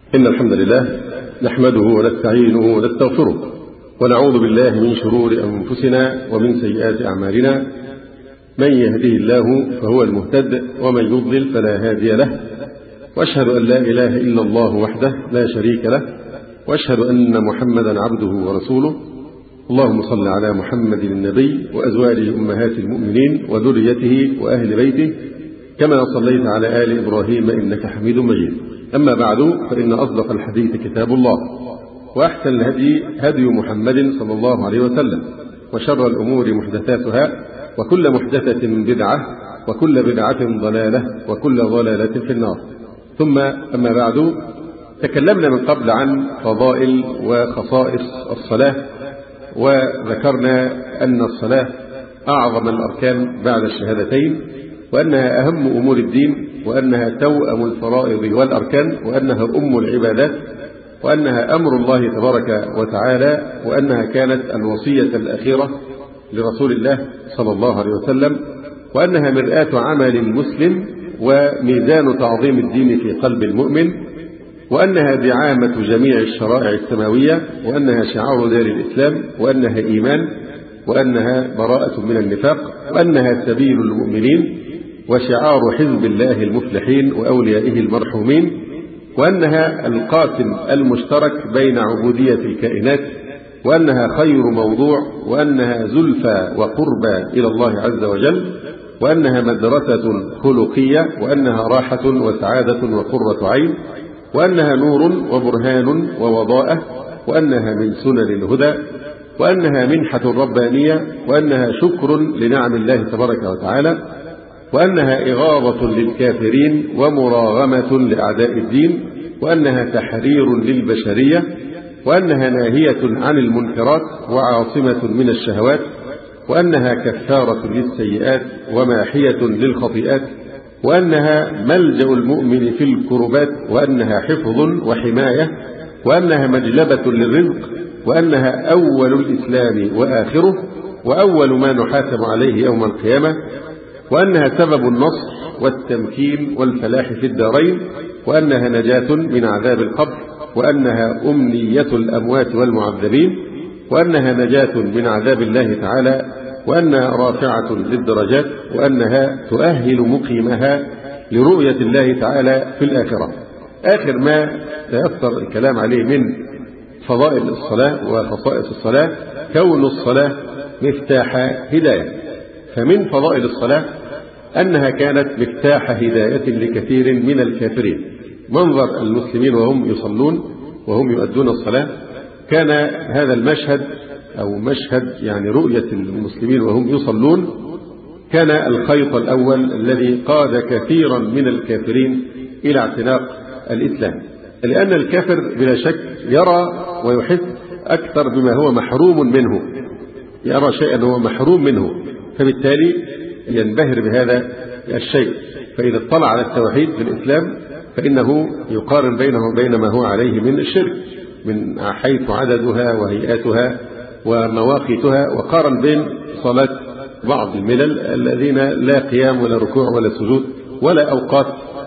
إن الحمد لله نحمده ونستعينه ونستغفره ونعوذ بالله من شرور أنفسنا ومن سيئات أعمالنا. من يهده الله فهو المهتد ومن يضلل فلا هادي له، وأشهد أن لا إله إلا الله وحده لا شريك له، وأشهد أن محمدا عبده ورسوله. اللهم صل على محمد النبي وأزواجه أمهات المؤمنين وذريته وأهل بيته كما صليت على آل إبراهيم إنك حميد مجيد. أما بعد، فإن أصدق الحديث كتاب الله، وأحسن الهدي هدي محمد صلى الله عليه وسلم، وشر الأمور محدثاتها، وكل محدثة بدعة، وكل بدعة ضلالة، وكل ضلالة في النار. ثم أما بعد، تكلمنا من قبل عن فضائل وخصائص الصلاة، وذكرنا أن الصلاة أعظم الأركان بعد الشهادتين، وأنها أهم أمور الدين، وأنها توأم الفرائض والأركان، وأنها أم العبادات، وأنها أمر الله تبارك وتعالى، وأنها كانت الوصية الأخيرة لرسول الله صلى الله عليه وسلم، وأنها مرآة عمل المسلم وميزان تعظيم الدين في قلب المؤمن، وأنها دعامة جميع الشرائع السماوية، وأنها شعار دار الإسلام، وأنها إيمان، وأنها براءة من النفاق، وأنها سبيل المؤمنين وشعار حزب الله المفلحين وأوليائه المرحومين، وأنها القاسم المشترك بين عبودية الكائنات، وأنها خير موضوع، وأنها زلفى وقربى إلى الله عز وجل، وأنها مدرسة خلقية، وأنها راحة وسعادة وقرة عين، وأنها نور وبرهان ووضاءة، وأنها من سنن الهدى، وأنها منحة ربانية، وأنها شكر لنعم الله تبارك وتعالى، وأنها إغاظة للكافرين ومراغمة لأعداء الدين، وأنها تحرير للبشرية، وأنها ناهية عن المنكرات وعاصمة من الشهوات، وأنها كفارة للسيئات وماحية للخطيئات، وأنها ملجأ المؤمن في الكربات، وأنها حفظ وحماية، وأنها مجلبة للرزق، وأنها أول الإسلام وآخره، وأول ما نحاسب عليه يوم القيامة، وأنها سبب النصر والتمكين والفلاح في الدارين، وأنها نجاة من عذاب القبر، وأنها أمنية الأموات والمعذبين، وأنها نجاة من عذاب الله تعالى، وأنها رافعة للدرجات، وأنها تؤهل مقيمها لرؤية الله تعالى في الآخرة. آخر ما سيفتر الكلام عليه من فضائل الصلاة وخصائص الصلاة كون الصلاة مفتاح هداية. فمن فضائل الصلاة أنها كانت مفتاح هداية لكثير من الكافرين. منظر المسلمين وهم يصلون وهم يؤدون الصلاة، كان هذا المشهد أو مشهد يعني رؤية المسلمين وهم يصلون كان الخيط الأول الذي قاد كثيرا من الكافرين إلى اعتناق الإسلام، لأن الكافر بلا شك يرى ويحس أكثر بما هو محروم منه، يرى شيئا هو محروم منه، فبالتالي ينبهر بهذا الشيء. فإذا اطلع على التوحيد في الإسلام فإنه يقارن بينه وبين ما هو عليه من الشرك من حيث عددها وهيئاتها ومواقيتها، وقارن بين صلاة بعض الملل الذين لا قيام ولا ركوع ولا سجود ولا أوقات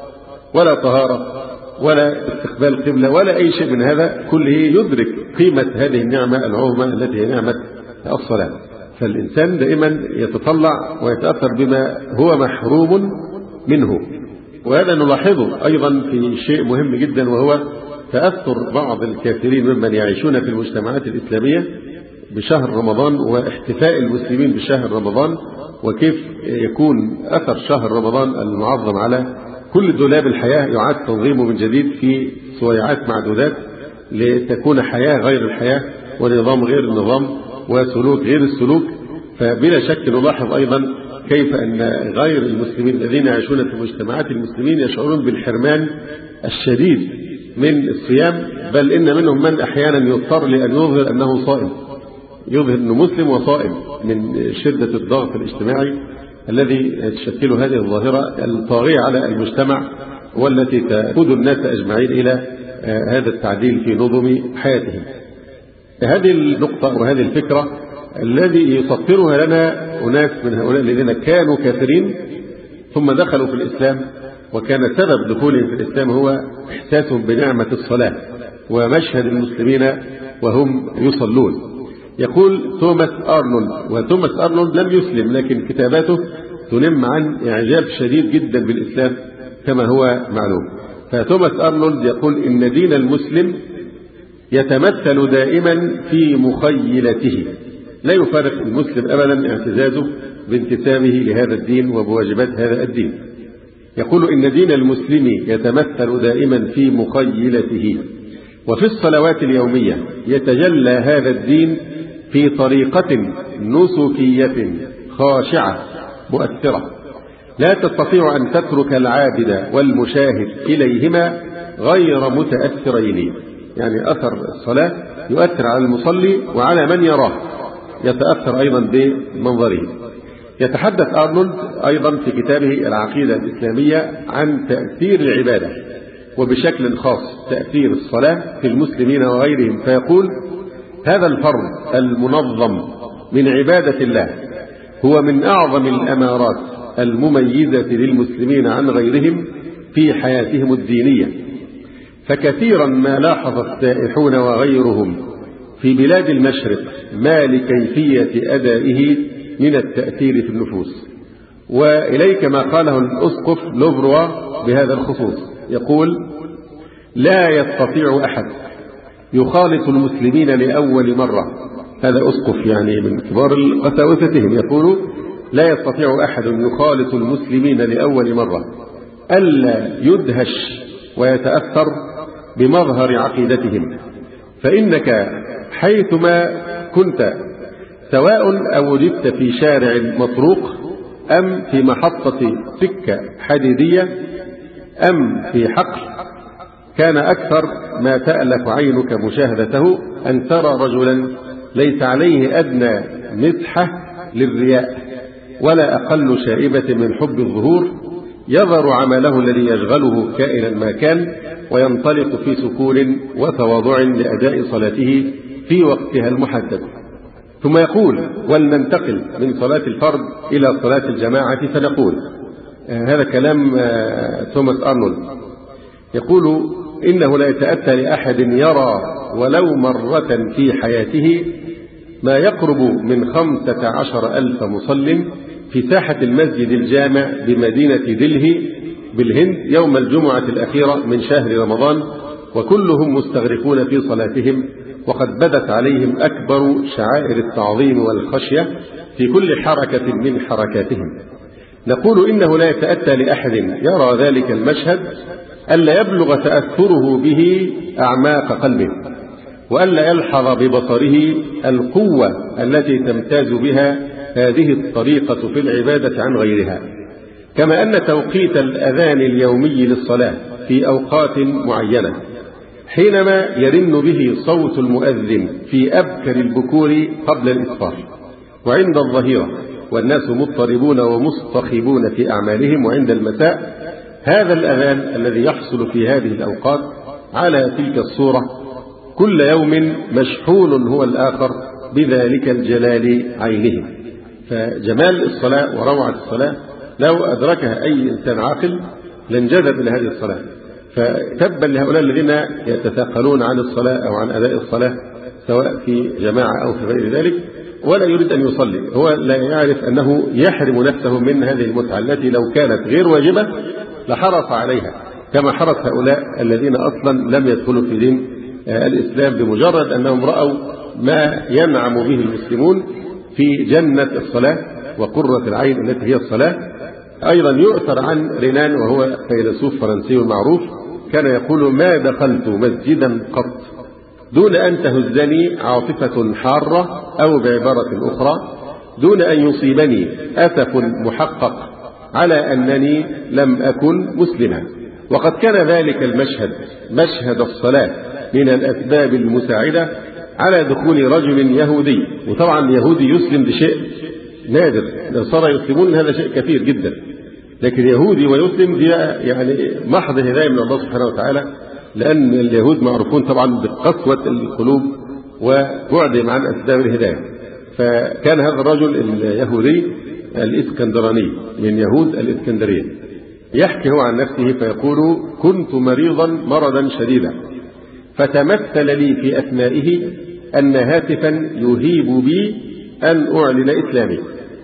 ولا طهارة ولا استقبال قبلة ولا أي شيء من هذا كله، يدرك قيمة هذه النعمة العظمى التي هي نعمة الصلاة. فالإنسان دائما يتطلع ويتأثر بما هو محروم منه. وهذا نلاحظه أيضا في شيء مهم جدا، وهو تأثر بعض الكافرين ممن يعيشون في المجتمعات الإسلامية بشهر رمضان واحتفاء المسلمين بشهر رمضان، وكيف يكون أثر شهر رمضان المعظم على كل دولاب الحياة يعاد تنظيمه من جديد في سويعات معدودات لتكون حياة غير الحياة ونظام غير النظام وسلوك غير السلوك. فبلا شك نلاحظ أيضا كيف أن غير المسلمين الذين يعيشون في مجتمعات المسلمين يشعرون بالحرمان الشديد من الصيام، بل إن منهم من أحيانا يضطر لأن يظهر أنه صائم، يظهر أنه مسلم وصائم من شدة الضغط الاجتماعي الذي تشكل هذه الظاهرة الطاغية على المجتمع، والتي تقود الناس أجمعين إلى هذا التعديل في نظم حياتهم. هذه النقطة وهذه الفكرة الذي يسطرها لنا أناس من هؤلاء الذين كانوا كافرين ثم دخلوا في الإسلام وكان سبب دخولهم في الإسلام هو إحساسهم بنعمة الصلاة ومشهد المسلمين وهم يصلون. يقول توماس أرنولد، وتوماس أرنولد لم يسلم لكن كتاباته تنم عن إعجاب شديد جدا بالإسلام كما هو معلوم. فتوماس أرنولد يقول إن دين المسلم يتمثل دائما في مخيلته، لا يفارق المسلم أبدا اعتزازه بانتسابه لهذا الدين وبواجبات هذا الدين. يقول إن دين المسلم يتمثل دائما في مخيلته، وفي الصلوات اليومية يتجلى هذا الدين في طريقة نسكية خاشعة مؤثرة لا تستطيع أن تترك العابد والمشاهد إليهما غير متأثرين. يعني أثر الصلاة يؤثر على المصلي وعلى من يراه، يتأثر أيضا بمنظره. يتحدث أرنولد أيضا في كتابه العقيدة الإسلامية عن تأثير العبادة، وبشكل خاص تأثير الصلاة في المسلمين وغيرهم، فيقول: هذا الفرض المنظم من عبادة الله هو من أعظم الأمارات المميزة للمسلمين عن غيرهم في حياتهم الدينية، فكثيرا ما لاحظ السائحون وغيرهم في بلاد المشرق ما لكيفية أدائه من التأثير في النفوس. وإليك ما قاله الأسقف لوفروا بهذا الخصوص، يقول: لا يستطيع أحد يخالط المسلمين لأول مرة، هذا أسقف يعني من كبار قساوستهم، يقول: لا يستطيع أحد يخالط المسلمين لأول مرة ألا يدهش ويتأثر بمظهر عقيدتهم، فإنك حيثما كنت سواء أو وجدت في شارع مطروق أم في محطة سكة حديدية أم في حقل، كان أكثر ما تألف عينك مشاهدته أن ترى رجلا ليس عليه أدنى مسحة للرياء ولا أقل شائبة من حب الظهور، يظهر عمله الذي يشغله كائنا ما كان، وينطلق في سكون وتواضع لأداء صلاته في وقتها المحدد. ثم يقول: ولننتقل من صلاة الفرد إلى صلاة الجماعة، فنقول هذا كلام توماس أرنولد، يقول: إنه لا يتأتى لأحد يرى ولو مرة في حياته ما يقرب من 15,000 مصل في ساحة المسجد الجامع بمدينة دلهي بالهند يوم الجمعة الأخيرة من شهر رمضان، وكلهم مستغرقون في صلاتهم، وقد بدت عليهم أكبر شعائر التعظيم والخشية في كل حركة من حركاتهم. نقول: إنه لا يتأتى لأحد يرى ذلك المشهد ألا يبلغ تأثره به أعماق قلبه، وألا يلحظ ببصره القوة التي تمتاز بها هذه الطريقة في العبادة عن غيرها، كما أن توقيت الأذان اليومي للصلاة في أوقات معينة حينما يرن به صوت المؤذن في أبكر البكور قبل الإسفار وعند الظهيرة والناس مضطربون ومصطخبون في أعمالهم وعند المساء، هذا الأذان الذي يحصل في هذه الأوقات على تلك الصورة كل يوم مشحون هو الآخر بذلك الجلال عينه. فجمال الصلاة وروعة الصلاة لو أدركها أي إنسان عاقل لانجذب إلى هذه الصلاة. فتبا لهؤلاء الذين يتثاقلون عن الصلاة أو عن أداء الصلاة سواء في جماعة أو في غير ذلك ولا يريد أن يصلي، هو لا يعرف أنه يحرم نفسه من هذه المتعة التي لو كانت غير واجبة لحرص عليها، كما حرص هؤلاء الذين أصلا لم يدخلوا في دين الإسلام بمجرد أنهم رأوا ما ينعم به المسلمون في جنة الصلاة وقرة العين التي هي الصلاة. أيضا يؤثر عن رينان وهو فيلسوف فرنسي معروف، كان يقول: ما دخلت مسجدا قط دون أن تهزني عاطفة حارة، أو بعبارة أخرى دون أن يصيبني أسف محقق على أنني لم أكن مسلما. وقد كان ذلك المشهد، مشهد الصلاة، من الأسباب المساعدة على دخول رجل يهودي، وطبعا يهودي يسلم بشيء نادر، النصارى يسلمون هذا شيء كثير جدا، لكن يهودي ويسلم دي يعني محض هداية من الله سبحانه وتعالى، لأن اليهود معروفون طبعا بقسوة القلوب وبعدهم عن أسباب الهداية. فكان هذا الرجل اليهودي الإسكندراني من يهود الإسكندرية، يحكي هو عن نفسه فيقول: كنت مريضا مرضا شديدا، فتمثل لي في أثنائه أن هاتفا يهيب بي أن أعلن إسلامي.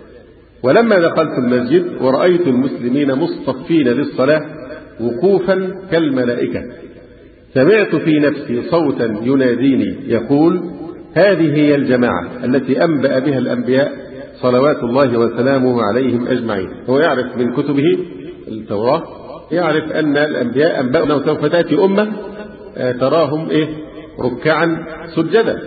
ولما دخلت المسجد ورأيت المسلمين مصطفين للصلاة وقوفا كالملائكة، سمعت في نفسي صوتا يناديني يقول: هذه هي الجماعة التي أنبأ بها الأنبياء صلوات الله وسلامه عليهم أجمعين. هو يعرف من كتبه التوراة، يعرف أن الأنبياء أنبأوا أنه سوف تأتي أمة تراهم ركعا سجدا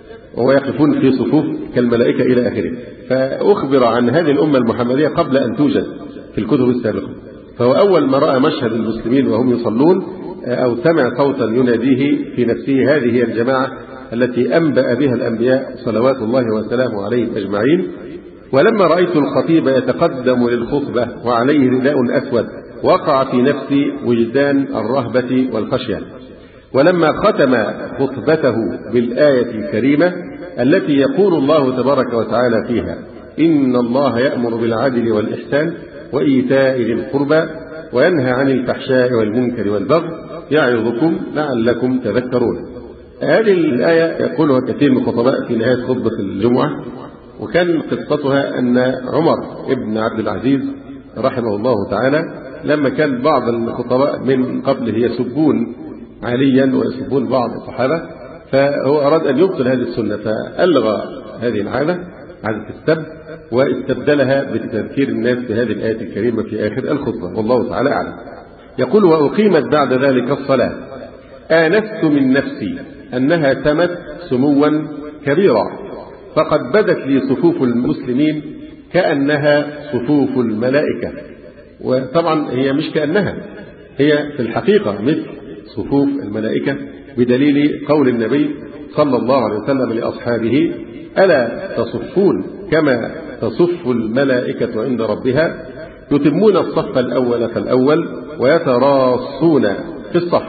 ويقفون في صفوف كالملائكة إلى آخره. فأخبر عن هذه الأمة المحمدية قبل أن توجد في الكتب السابقة. فهو أول ما رأى مشهد المسلمين وهم يصلون أو سمع صوتا يناديه في نفسه: هذه هي الجماعة التي أنبأ بها الأنبياء صلوات الله وسلامه عليهم أجمعين. ولما رأيت الخطيب يتقدم للخطبة وعليه رداء أسود، وقع في نفسي وجدان الرهبة والخشية. ولما ختم خطبته بالآية الكريمة التي يقول الله تبارك وتعالى فيها: إن الله يأمر بالعدل والإحسان وإيتاء ذي القربى وينهى عن الفحشاء والمنكر والبغي يعظكم لعلكم تذكرون. هذه الآية يقولها كثير من الخطباء في نهاية خطبة الجمعة، وكان قصتها أن عمر ابن عبد العزيز رحمه الله تعالى لما كان بعض الخطباء من قبله يسبون عليا ويسبون بعض الصحابة، فهو أراد أن يبطل هذه السنة، فألغى هذه العادة، عادة السب، واستبدلها بتذكير الناس بهذه الآية الكريمة في آخر الخطبة، والله تعالى أعلم. يقول: وأقيمت بعد ذلك الصلاة، آنست من نفسي أنها تمت سموا كبيرا، فقد بدت لي صفوف المسلمين كأنها صفوف الملائكة. وطبعا هي مش كأنها، هي في الحقيقة مثل صفوف الملائكة، بدليل قول النبي صلى الله عليه وسلم لأصحابه: ألا تصفون كما تصف الملائكة عند ربها، يتمون الصف الأول فالأول ويتراصون في الصف.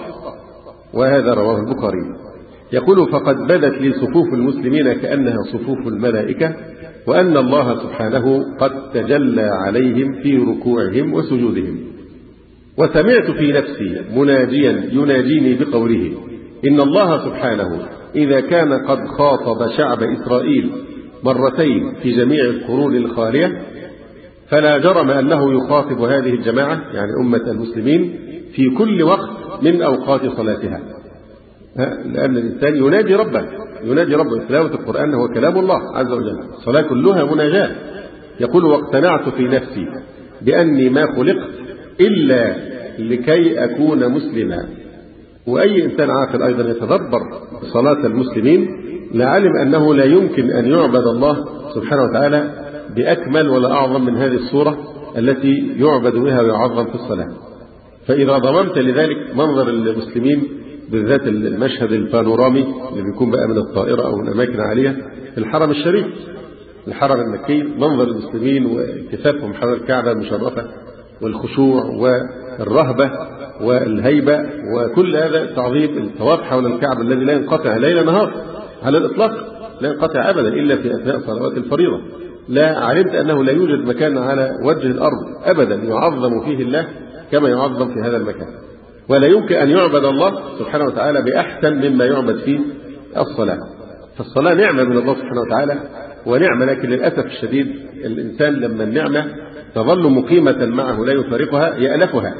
وهذا رواه البخاري. يقول: فقد بدت لي صفوف المسلمين كأنها صفوف الملائكة، وأن الله سبحانه قد تجلى عليهم في ركوعهم وسجودهم. وسمعت في نفسي مناجيا يناجيني بقوله: إن الله سبحانه إذا كان قد خاطب شعب إسرائيل مرتين في جميع القرون الخالية، فلا جرم أنه يخاطب هذه الجماعة يعني أمة المسلمين في كل وقت من أوقات صلاتها، لأن الإنسان يناجي ربه تلاوة القرآن هو كلام الله عز وجل، الصلاة كلها مناجاة. يقول: واقتنعت في نفسي بأني ما خلقت إلا لكي أكون مسلما. وأي إنسان عاقل أيضا يتدبر صلاة المسلمين لعلم أنه لا يمكن أن يعبد الله سبحانه وتعالى بأكمل ولا أعظم من هذه الصورة التي يعبد بها ويعظم في الصلاة. فإذا ضممت لذلك منظر المسلمين، بالذات المشهد البانورامي اللي بيكون بقى من الطائرة أو من أماكن عالية في الحرم الشريف، الحرم المكي، منظر المسلمين والتفافهم حول الكعبة المشرفة والخشوع والرهبة والهيبة وكل هذا تعظيم الطواف حول الكعبة الذي لا ينقطع ليل نهار على الإطلاق، لا ينقطع أبدا إلا في أثناء صلوات الفريضة. لا علمت أنه لا يوجد مكان على وجه الأرض أبدا يعظم فيه الله كما يعظم في هذا المكان، ولا يمكن أن يعبد الله سبحانه وتعالى بأحسن مما يعبد فيه الصلاة. فالصلاة نعمة من الله سبحانه وتعالى ونعمة، لكن للأسف الشديد الإنسان لما النعمة تظل مقيمة معه لا يفارقها يألفها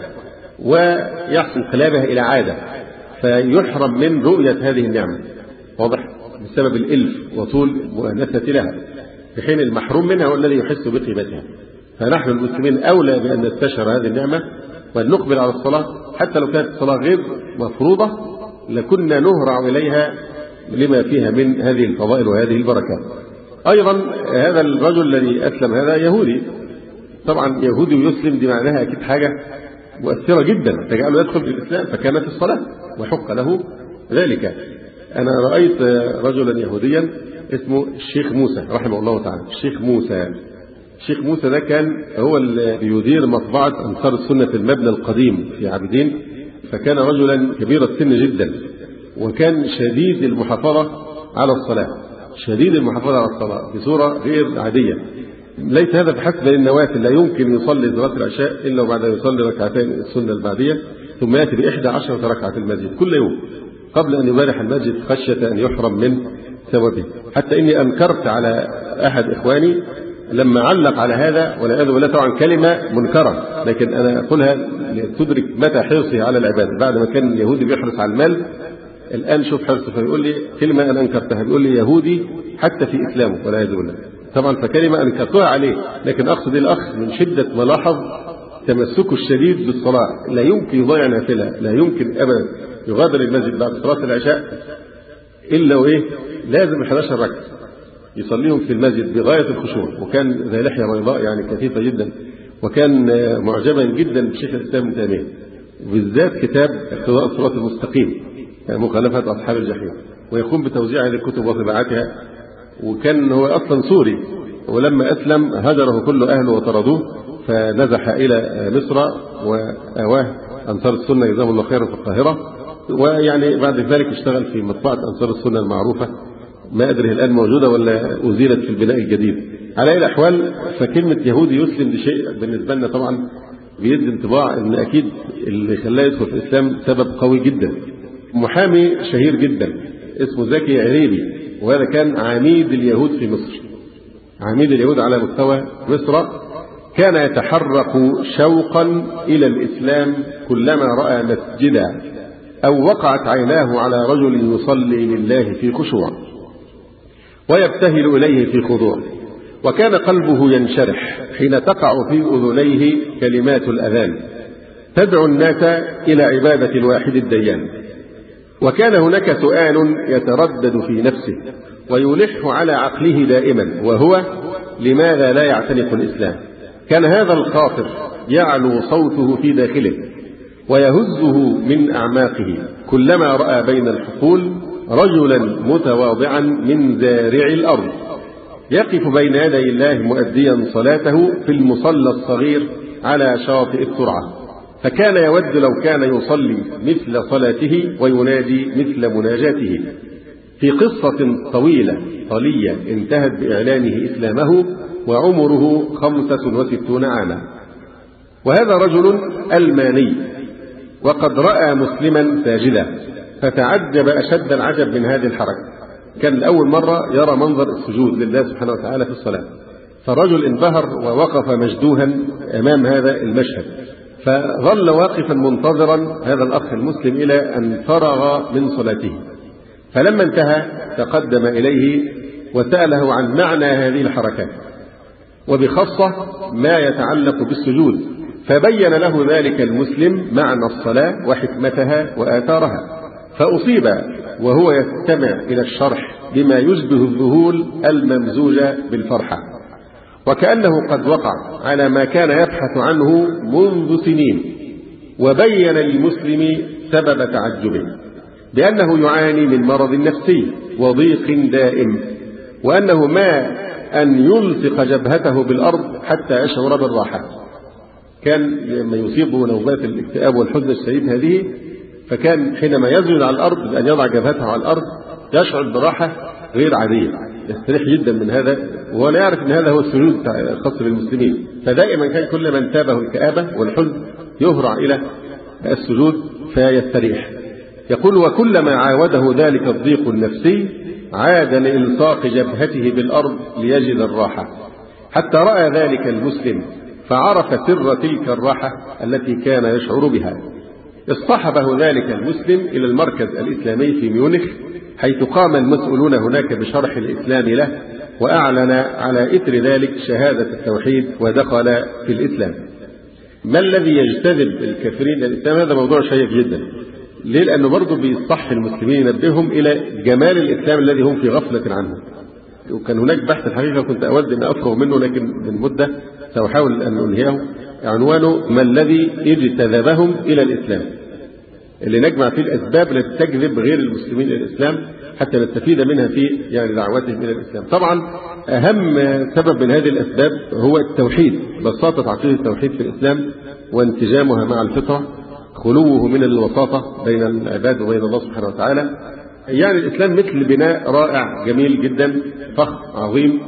ويحصل انقلابها إلى عادة فيحرم من رؤية هذه النعمة، واضح، بسبب الإلف وطول مؤانسة لها، في حين المحروم منها هو الذي يحس بقيمتها. فنحن المسلمين أولى بأن نستشعر هذه النعمة وأن نقبل على الصلاة، حتى لو كانت الصلاة غير مفروضة لكنا نهرع إليها لما فيها من هذه الفضائل وهذه البركات. أيضا هذا الرجل الذي أسلم هذا يهودي، طبعا يهودي ويسلم دي معناها أكيد حاجة مؤثرة جدا تجعله يدخل في الإسلام، فكانت الصلاة وحق له ذلك. أنا رأيت رجلا يهوديا اسمه الشيخ موسى رحمه الله تعالى. الشيخ موسى ده كان هو اللي يدير مطبعة أنصار السنة في المبنى القديم في عابدين، فكان رجلا كبير السن جدا وكان شديد المحافظة على الصلاة بصورة غير عادية. ليس هذا بحسب النوافل، لا يمكن يصلي صلاة العشاء إلا وبعد أن يصلي ركعتين السنة البعدية، ثم يأتي ب11 ركعة في المسجد كل يوم قبل أن يبارح المسجد خشية أن يحرم من ثوابه. حتى إني أنكرت على أحد إخواني لما علق على هذا، والعياذ بالله طبعا كلمة منكرة، لكن أنا أقولها لتدرك متى حرصه على العبادة. بعد ما كان اليهودي بيحرص على المال، الآن شوف حرصه، فيقول لي كلمة أنا أنكرتها، بيقول لي يهودي حتى في إسلامه والعياذ بالله. طبعا فكلمة أنكرتها عليه، لكن أقصد الأخ من شدة ما لاحظ تمسكه الشديد بالصلاة، لا يمكن يضيع نافلة، لا يمكن أبدا يغادر المسجد بعد صلاة العشاء إلا وإيه لازم 11 ركعة يصليهم في المسجد بغاية الخشوع. وكان ذا لحية بيضاء يعني كثيفة جدا، وكان معجبا جدا بشيخ الإسلام ابن تيمية، وبالذات كتاب اقتضاء الصراط المستقيم مخالفة أصحاب الجحيم، ويقوم بتوزيع هذه الكتب وطباعتها. وكان هو أصلا سوري، ولما أسلم هجره كل أهله وطردوه، فنزح إلى مصر وآواه أنصار السنة جزاهم الله خيرا في القاهرة. ويعني بعد ذلك اشتغل في مطبعة أنصار السنة المعروفة، ما أدري الآن موجودة ولا أزيلت في البناء الجديد. على أي الأحوال فكلمة يهودي يسلم دي شيء بالنسبة لنا طبعا بيدي انطباع أن أكيد اللي خلاه يدخل في الإسلام سبب قوي جدا. محامي شهير جدا اسمه زكي عريبي، وهذا كان عميد اليهود في مصر، عميد اليهود على مستوى مصر، كان يتحرك شوقا إلى الإسلام كلما رأى مسجدا أو وقعت عيناه على رجل يصلي لله في خشوع ويبتهل إليه في خضوع، وكان قلبه ينشرح حين تقع في أذنيه كلمات الأذان تدعو الناس إلى عبادة الواحد الديان. وكان هناك سؤال يتردد في نفسه ويلح على عقله دائما، وهو لماذا لا يعتنق الإسلام؟ كان هذا الخاطر يعلو صوته في داخله ويهزه من أعماقه كلما رأى بين الحقول رجلا متواضعا من زارع الأرض يقف بين يدي الله مؤديا صلاته في المصلى الصغير على شاطئ الترعة، فكان يود لو كان يصلي مثل صلاته وينادي مثل مناجاته. في قصة طويلة طلية انتهت بإعلانه إسلامه وعمره 65 عاما. وهذا رجل ألماني، وقد رأى مسلما ساجدا فتعجب أشد العجب من هذه الحركة. كان لأول مرة يرى منظر السجود لله سبحانه وتعالى في الصلاة، فالرجل انبهر ووقف مشدوها أمام هذا المشهد، فظل واقفا منتظرا هذا الأخ المسلم إلى أن فرغ من صلاته. فلما انتهى تقدم إليه وسأله عن معنى هذه الحركات، وبخاصة ما يتعلق بالسجود، فبين له ذلك المسلم معنى الصلاة وحكمتها وآثارها، فأصيب وهو يستمع إلى الشرح بما يشبه الذهول الممزوجة بالفرحة، وكأنه قد وقع على ما كان يبحث عنه منذ سنين. وبين للمسلم سبب تعجبه بأنه يعاني من مرض نفسي وضيق دائم، وأنه ما أن يلصق جبهته بالأرض حتى يشعر بالراحة. كان لما يصيبه نوبات الاكتئاب والحزن الشديد هذه، فكان حينما يسجد على الأرض بأن يضع جبهته على الأرض يشعر براحة غير عادية، يستريح جدا من هذا، ولا يعرف أن هذا هو السجود الخاص بالمسلمين. فدائما كان كل من تابه الكآبة والحزن يهرع إلى السجود فيستريح. يقول وكلما عاوده ذلك الضيق النفسي عاد لإلصاق جبهته بالأرض ليجد الراحة، حتى رأى ذلك المسلم فعرف سر تلك الراحة التي كان يشعر بها. اصطحبه ذلك المسلم إلى المركز الإسلامي في ميونخ، حيث قام المسؤولون هناك بشرح الإسلام له، وأعلن على إثر ذلك شهادة التوحيد ودخل في الإسلام. ما الذي يجتذب الكافرين للإسلام؟ هذا موضوع شيق جدا. ليه؟ لأنه برضه بيصح المسلمين ينبههم إلى جمال الإسلام الذي هم في غفلة عنه. وكان هناك بحث الحقيقة كنت أود أن أفرغ منه، لكن من مدة سأحاول أن أنهيه، عنوانه ما الذي اجتذبهم إلى الإسلام، اللي نجمع فيه الأسباب التي تجذب غير المسلمين إلى الإسلام حتى نستفيد منها في يعني دعوتهم إلى الإسلام. طبعا أهم سبب من هذه الأسباب هو التوحيد، بساطة عقيدة التوحيد في الإسلام وانتجامها مع الفطرة، خلوه من الوساطة بين العباد وبين الله سبحانه وتعالى. يعني الإسلام مثل بناء رائع جميل جدا فخم عظيم،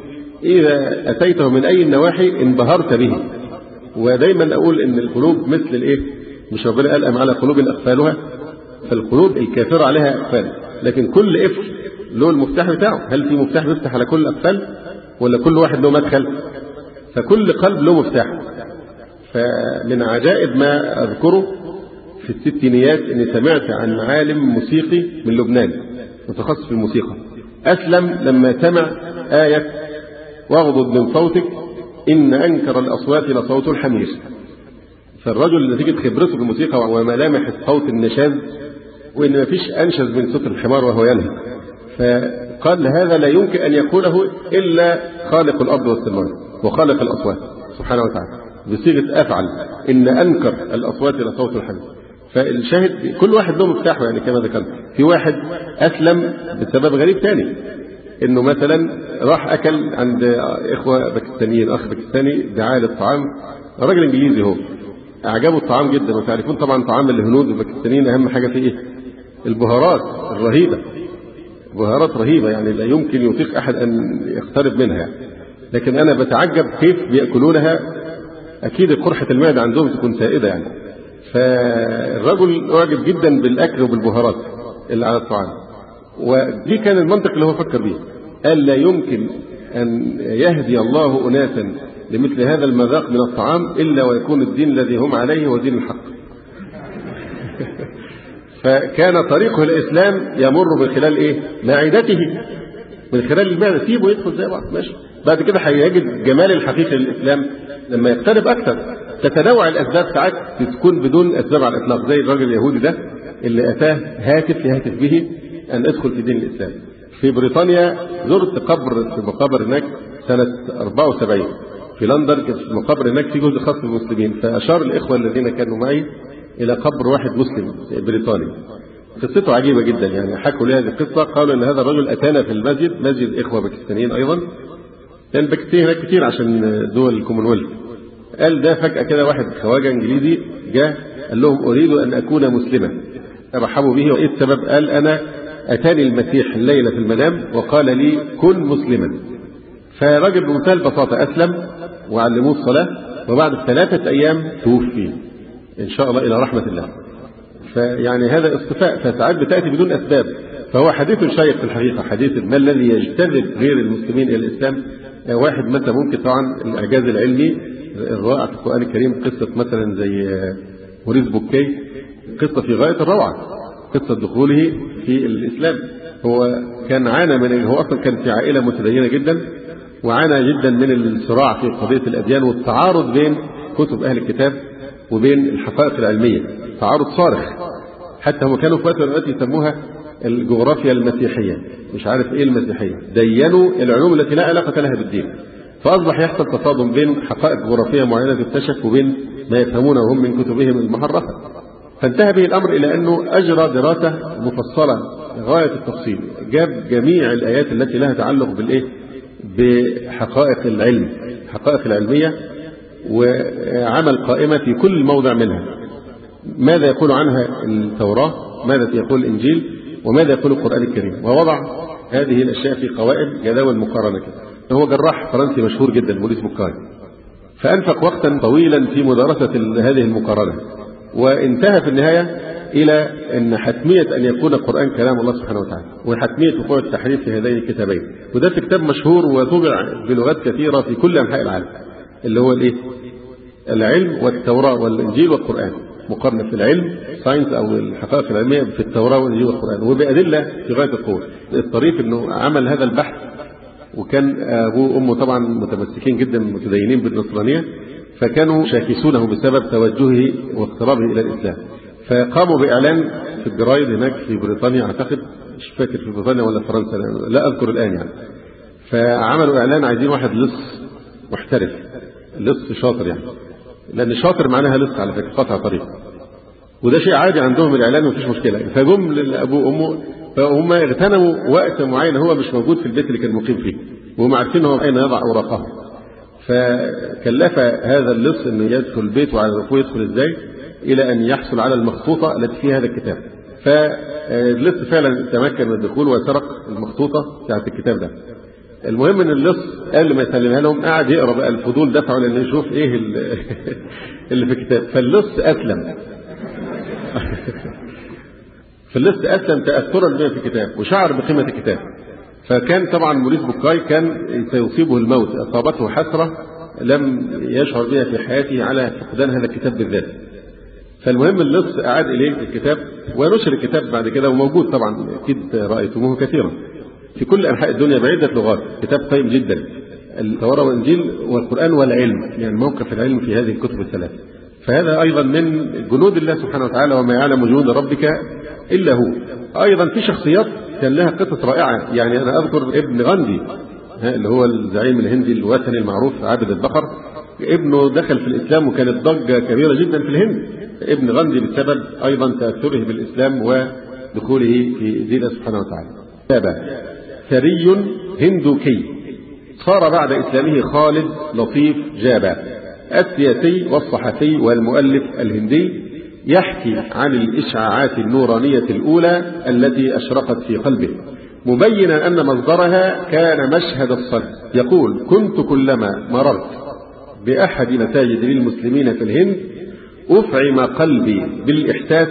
إذا أتيته من أي النواحي انبهرت به. ودايما أقول إن القلوب مثل الإيه؟ مش ربنا قال أم على قلوب أقفالها؟ فالقلوب الكافرة عليها أقفال، لكن كل قفل له المفتاح بتاعه. هل في مفتاح بيفتح على كل الأقفال ولا كل واحد له مدخل؟ فكل قلب له مفتاح. فمن عجائب ما أذكره في الستينيات أني سمعت عن عالم موسيقي من لبنان متخصص في الموسيقى أسلم لما سمع آية واغضض من صوتك إن أنكر الأصوات لصوت الحمير. فالرجل نتيجة خبرته في الموسيقى وملامح الصوت النشاز، وإن ما فيش أنشز من صوت الحمار وهو ينهى، فقال هذا لا يمكن أن يقوله إلا خالق الأرض والسماوات وخالق الأصوات سبحانه وتعالى بصيغة أفعل إن أنكر الأصوات لصوت الحمير. فالشاهد كل واحد له مفتاحه. يعني كما ذكرت في واحد أسلم بسبب غريب تاني، إنه مثلا راح أكل عند إخوة باكستانيين، أخ باكستاني دعاه للطعام، راجل إنجليزي هو، أعجبه الطعام جدا. وتعرفون طبعا طعام الهنود والباكستانيين أهم حاجة فيه إيه؟ البهارات الرهيبة، بهارات رهيبة يعني لا يمكن يطيق أحد أن يقترب منها. لكن أنا بتعجب كيف بيأكلونها، أكيد قرحة المعدة عندهم تكون سائدة يعني. فالرجل أعجب جدا بالأكل وبالبهارات اللي على الطعام، ودي كان المنطق اللي هو فكر به. قال لا يمكن أن يهدي الله أناسا لمثل هذا المذاق من الطعام إلا ويكون الدين الذي هم عليه هو دين الحق. فكان طريقه الإسلام يمر من خلال إيه؟ معدته، من خلال المعدة. سيبه يدخل زي بعض ماشي، بعد كده هيجد جمال الحقيقي للإسلام لما يقترب أكثر. تتنوع الأسباب، ساعات تكون بدون أسباب على الإطلاق، زي الراجل اليهودي ده اللي أتاه هاتف يهاتف به أن أدخل في دين الإسلام. في بريطانيا زرت قبر في مقابر هناك سنة 74 في لندن، كان في المقابر هناك في جزء خاص بالمسلمين، فأشار الإخوة الذين كانوا معي إلى قبر واحد مسلم بريطاني. قصته عجيبة جدا يعني، حكوا لي هذه القصة. قالوا أن هذا الرجل أتانا في المسجد، مسجد إخوة باكستانيين أيضا، لأن باكستان هناك كتير عشان دول الكومنولث. قال ده فجأة كده واحد خواجة إنجليزي جاء قال لهم أريد أن أكون مسلما. رحبوا به. وإيه السبب؟ قال أنا أتاني المسيح الليلة في المنام وقال لي كن مسلما. فراجل بمنتهى البساطة أسلم وعلموه الصلاة، وبعد 3 أيام توفي إن شاء الله إلى رحمة الله. فيعني هذا اصطفاء، فساعات بتأتي بدون أسباب. فهو حديث شيق في الحقيقة، حديث ما الذي يجتذب غير المسلمين إلى الإسلام. واحد مثلا ممكن طبعا الإعجاز العلمي الرائع في القرآن الكريم، قصة مثلا زي موريس بوكي، قصة في غاية الروعة، قصة دخوله في الإسلام. هو كان عانى من، هو أصلا كان في عائلة متدينة جدا، وعانى جدا من الصراع في قضية الأديان والتعارض بين كتب أهل الكتاب وبين الحقائق العلمية، تعارض صارخ. حتى هم كانوا في وقت من الأوقات يسموها الجغرافيا المسيحية، مش عارف إيه المسيحية، دينوا العلوم التي لا علاقة لها بالدين. فأصبح يحصل تصادم بين حقائق جغرافية معينة تكتشف وبين ما يفهمونه هم من كتبهم المحرفة. فانتهى به الأمر إلى أنه أجرى دراسة مفصلة غاية التفصيل، جاب جميع الآيات التي لها تعلق بالإيه؟ بحقائق العلم، الحقائق العلمية، وعمل قائمة في كل موضع منها، ماذا يقول عنها التوراة، ماذا يقول الإنجيل، وماذا يقول القرآن الكريم، ووضع هذه الأشياء في قوائم جداول مقارنة كده. هو جراح فرنسي مشهور جدا موريس بوكاي، فأنفق وقتا طويلا في مدارسة هذه المقارنة، وانتهى في النهاية إلى أن حتمية أن يكون القرآن كلام الله سبحانه وتعالى، وحتمية وقوع التحريف في هذين الكتابين. وده في كتاب مشهور وطبع بلغات كثيرة في كل أنحاء العالم، اللي هو الإيه؟ العلم والتوراة والإنجيل والقرآن، مقارنة في العلم ساينس أو الحقائق العلمية في التوراة والإنجيل والقرآن، وبأدلة في غاية القوة. الطريف أنه عمل هذا البحث، وكان أبوه وأمه طبعا متمسكين جدا متدينين بالنصرانية، فكانوا شاكسونه بسبب توجهه واقترابه إلى الإسلام. فقاموا بإعلان في الجرايد هناك في بريطانيا، أعتقد مش فاكر في بريطانيا ولا فرنسا، لا أذكر الآن يعني. فعملوا إعلان عايزين واحد لص محترف، لص شاطر يعني، لأن شاطر معناها لص على فكرة، قطع طريق، وده شيء عادي عندهم الإعلان ومفيش مشكلة. فجم لأبوه وأمه، فهم اغتنموا وقت معين هو مش موجود في البيت اللي كان مقيم فيه، وهم عارفين هو أين يضع أوراقه. فكلف هذا اللص أنه يدخل البيت وعرفوه يدخل إزاي، إلى أن يحصل على المخطوطة التي فيها هذا الكتاب. فاللص فعلا تمكن من الدخول وسرق المخطوطة بتاعت الكتاب ده. المهم ان اللص قبل ما يسلمها لهم قعد يقرا بقى، الفضول دفعه لانه يشوف ايه اللي في الكتاب. فاللص اسلم فاللص اسلم تاثرا بما في الكتاب وشعر بقيمه الكتاب. فكان طبعا موريس بوكاي كان سيصيبه الموت، اصابته حسره لم يشعر بها في حياته على فقدان هذا الكتاب بالذات. فالمهم اللص أعاد إليه الكتاب ونشر الكتاب بعد كده، وموجود طبعا أكيد رأيتموه كثيرا في كل أنحاء الدنيا بعدة لغات. كتاب قيم جدا، التوراة والإنجيل والقرآن والعلم، يعني موقف العلم في هذه الكتب الثلاث. فهذا أيضا من جنود الله سبحانه وتعالى، وما يعلم جنود ربك إلا هو. أيضا في شخصيات كان لها قصص رائعة، يعني أنا أذكر ابن غاندي اللي هو الزعيم الهندي الوثني المعروف عابد البقر. ابنه دخل في الإسلام وكانت ضجة كبيرة جدا في الهند، ابن غاندي بسبب أيضا تأثره بالإسلام ودخوله في دين سبحانه وتعالى. ثري هندوكي صار بعد إسلامه خالد لطيف جابا، السياسي والصحفي والمؤلف الهندي، يحكي عن الإشعاعات النورانية الأولى التي أشرقت في قلبه، مبينا أن مصدرها كان مشهد الصدق. يقول: كنت كلما مررت بأحد مساجد للمسلمين في الهند أفعم قلبي بالإحساس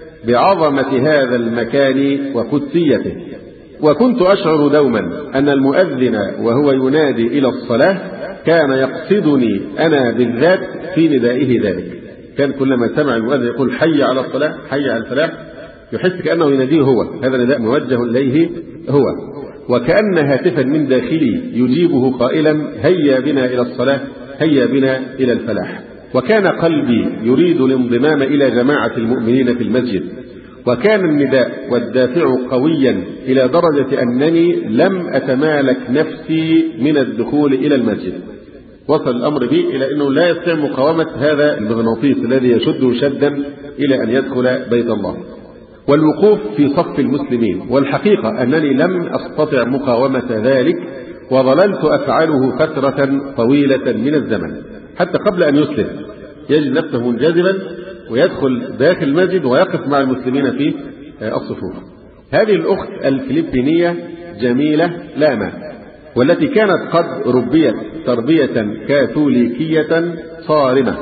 بعظمة هذا المكان وقدسيته، وكنت أشعر دوما أن المؤذن وهو ينادي إلى الصلاة كان يقصدني أنا بالذات في ندائه ذلك. كان كلما سمع المؤذن يقول حي على الصلاة حي على الفلاح يحس كأنه يناديه هو، هذا نداء موجه إليه هو، وكأن هاتفا من داخلي يجيبه قائلا هيا بنا إلى الصلاة هيا بنا إلى الفلاح. وكان قلبي يريد الانضمام إلى جماعة المؤمنين في المسجد، وكان النداء والدافع قويا إلى درجة أنني لم أتمالك نفسي من الدخول إلى المسجد. وصل الأمر بي إلى أنه لا يستطيع مقاومة هذا المغناطيس الذي يشده شدا إلى أن يدخل بيت الله والوقوف في صف المسلمين. والحقيقة أنني لم أستطع مقاومة ذلك، وظللت أفعله فترة طويلة من الزمن حتى قبل أن يسلم يجد نفسه منجذبا ويدخل داخل المسجد ويقف مع المسلمين في الصفوف. هذه الأخت الفلبينية جميلة لاما، والتي كانت قد ربيت تربية كاثوليكية صارمة،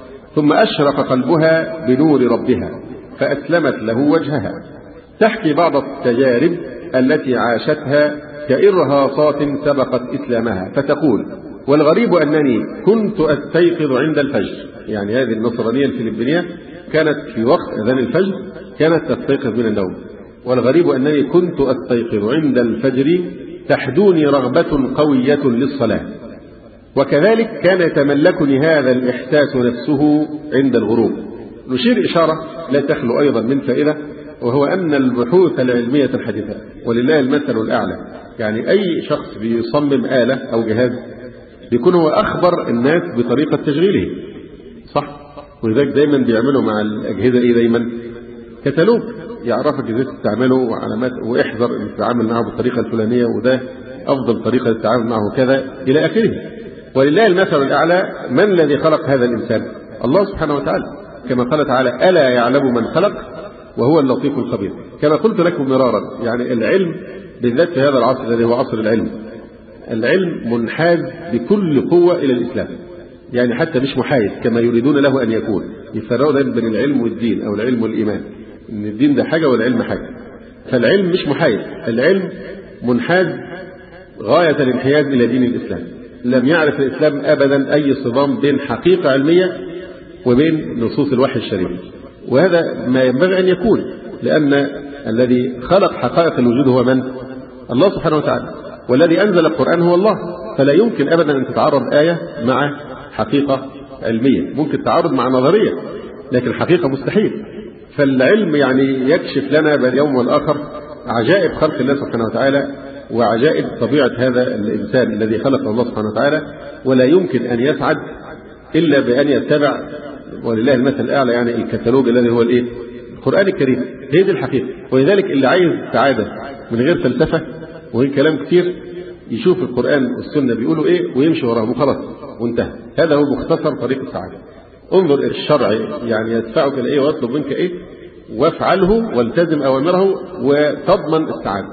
ثم أشرق قلبها بنور ربها فأسلمت له وجهها. تحكي بعض التجارب التي عاشتها كإرهاصات سبقت إسلامها، فتقول: والغريب أنني كنت أستيقظ عند الفجر. يعني هذه النصرانية الفلبينية كانت في وقت أذان الفجر كانت تستيقظ من النوم. والغريب أنني كنت أستيقظ عند الفجر تحدوني رغبة قوية للصلاة، وكذلك كان يتملكني هذا الإحساس نفسه عند الغروب. نشير إشارة لا تخلو أيضا من فائدة، وهو أن البحوث العلمية الحديثة ولله المثل الأعلى، يعني أي شخص بيصمم آلة أو جهاز بيكون هو أخبر الناس بطريقة تشغيله، صح؟ ولذلك دايما بيعملوا مع الأجهزة إيه؟ دايما كتالوج يعرفك إزاي تستعمله وعلامات، واحذر أن تتعامل معه بالطريقة الفلانية، وده أفضل طريقة للتعامل معه كذا إلى آخره. ولله المثل الأعلى. من الذي خلق هذا الإنسان؟ الله سبحانه وتعالى، كما قال تعالى: ألا يعلم من خلق وهو اللطيف الخبير. كما قلت لكم مرارا، يعني العلم بالذات في هذا العصر الذي هو عصر العلم، العلم منحاز بكل قوة إلى الإسلام، يعني حتى مش محايد كما يريدون له أن يكون. يفرقون بين العلم والدين أو العلم والإيمان، إن الدين ده حاجة والعلم حاجة. فالعلم مش محايد، العلم منحاز غاية الانحياز إلى دين الإسلام. لم يعرف الإسلام أبدا أي صدام بين حقيقة علمية وبين نصوص الوحي الشريف، وهذا ما ينبغي أن يكون، لأن الذي خلق حقائق الوجود هو من؟ الله سبحانه وتعالى، والذي أنزل القرآن هو الله. فلا يمكن أبدا أن تتعارض آية مع حقيقة علمية. ممكن تعارض مع نظرية، لكن حقيقة مستحيل. فالعلم يعني يكشف لنا باليوم والآخر عجائب خلق الله سبحانه وتعالى وعجائب طبيعة هذا الإنسان الذي خلقه الله سبحانه وتعالى، ولا يمكن أن يسعد إلا بأن يتبع ولله المثل الأعلى يعني الكتالوج الذي هو الإيه؟ القرآن الكريم. هي دي الحقيقة. ولذلك اللي عايز سعادة من غير فلسفة وغير كلام كتير يشوف القرآن والسنة بيقولوا إيه ويمشي وراهم وخلاص وانتهى. هذا هو مختصر طريق السعادة. انظر الشرع يعني يدفعك إلى إيه ويطلب منك إيه، وافعله والتزم أوامره وتضمن السعادة.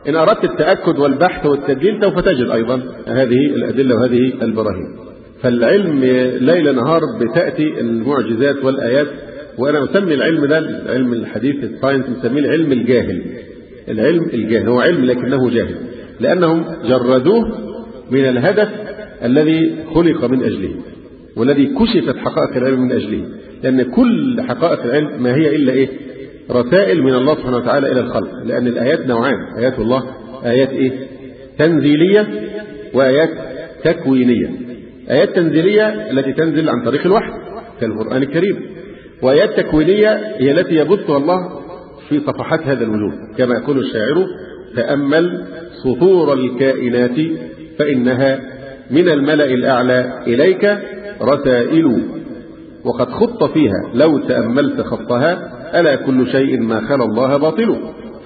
إن أردت التأكد والبحث والتسجيل سوف تجد أيضا هذه الأدلة وهذه البراهين. فالعلم ليل نهار بتأتي المعجزات والآيات. وأنا أسمي العلم ده، العلم الحديث الساينس، نسميه العلم الجاهل. العلم الجاهل هو علم لكنه جاهل، لأنهم جردوه من الهدف الذي خلق من أجله والذي كشفت حقائق العلم من أجله. لأن كل حقائق العلم ما هي إلا إيه؟ رسائل من الله سبحانه وتعالى إلى الخلق. لأن الآيات نوعان، آيات الله آيات إيه؟ تنزيلية وآيات تكوينية. آيات تنزيلية التي تنزل عن طريق الوحي كالقرآن الكريم، وآيات تكوينية هي التي يبثها الله في صفحات هذا الوجود. كما يقول الشاعر: تأمل سطور الكائنات فإنها من الملأ الأعلى إليك رسائل، وقد خط فيها لو تأملت خطها ألا كل شيء ما خلا الله باطل.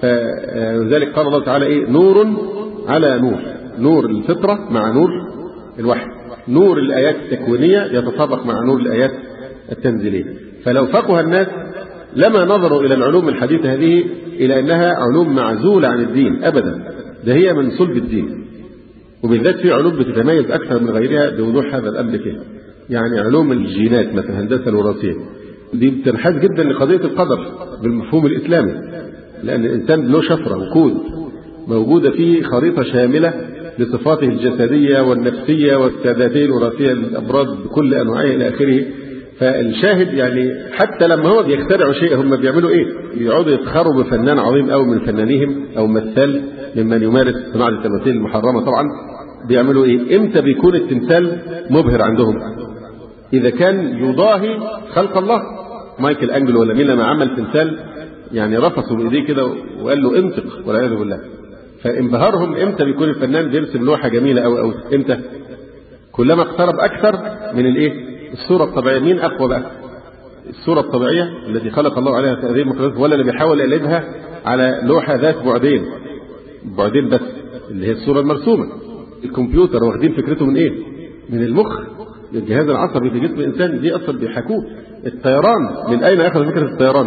فذلك قال الله تعالى إيه؟ نور على نور، نور الفطرة مع نور الوحي، نور الآيات التكوينية يتطابق مع نور الآيات التنزيلية. فلو فقه الناس لما نظروا إلى العلوم الحديثة هذه إلى أنها علوم معزولة عن الدين أبدا، ده هي من صلب الدين. وبالذات في علوم بتتميز أكثر من غيرها بوضوح هذا الأمر فيها. يعني علوم الجينات مثلا، الهندسة الوراثية، دي بتنحاز جدا لقضية القدر بالمفهوم الإسلامي، لأن الإنسان له شفرة وكود موجودة فيه، خريطة شاملة لصفاته الجسدية والنفسية والذاتية الوراثية للأمراض بكل أنواعها إلى آخره. فالشاهد يعني حتى لما هو بيخترعوا شيء هم بيعملوا إيه؟ بيقعدوا يفخروا بفنان عظيم أو من فنانيهم أو مثال ممن يمارس صناعة التماثيل المحرمة طبعا. بيعملوا إيه؟ إمتى بيكون التمثال مبهر عندهم؟ إذا كان يضاهي خلق الله. مايكل أنجلو ولا مين لما عمل تمثال يعني رفصوا بإيديه كده وقال له انطق والعياذ بالله. فانبهارهم إمتى بيكون الفنان بيرسم لوحة جميلة أو إمتى؟ كلما اقترب أكثر من الإيه؟ الصورة الطبيعية. مين أقوى بقى؟ الصورة الطبيعية التي خلق الله عليها هذه المقدسات، ولا اللي بيحاول يقلبها على لوحة ذات بعدين بس اللي هي الصورة المرسومة؟ الكمبيوتر واخدين فكرته من إيه؟ من المخ، الجهاز العصبي في جسم الإنسان. دي أصلا بيحكوه. الطيران من أين أخذ فكرة الطيران؟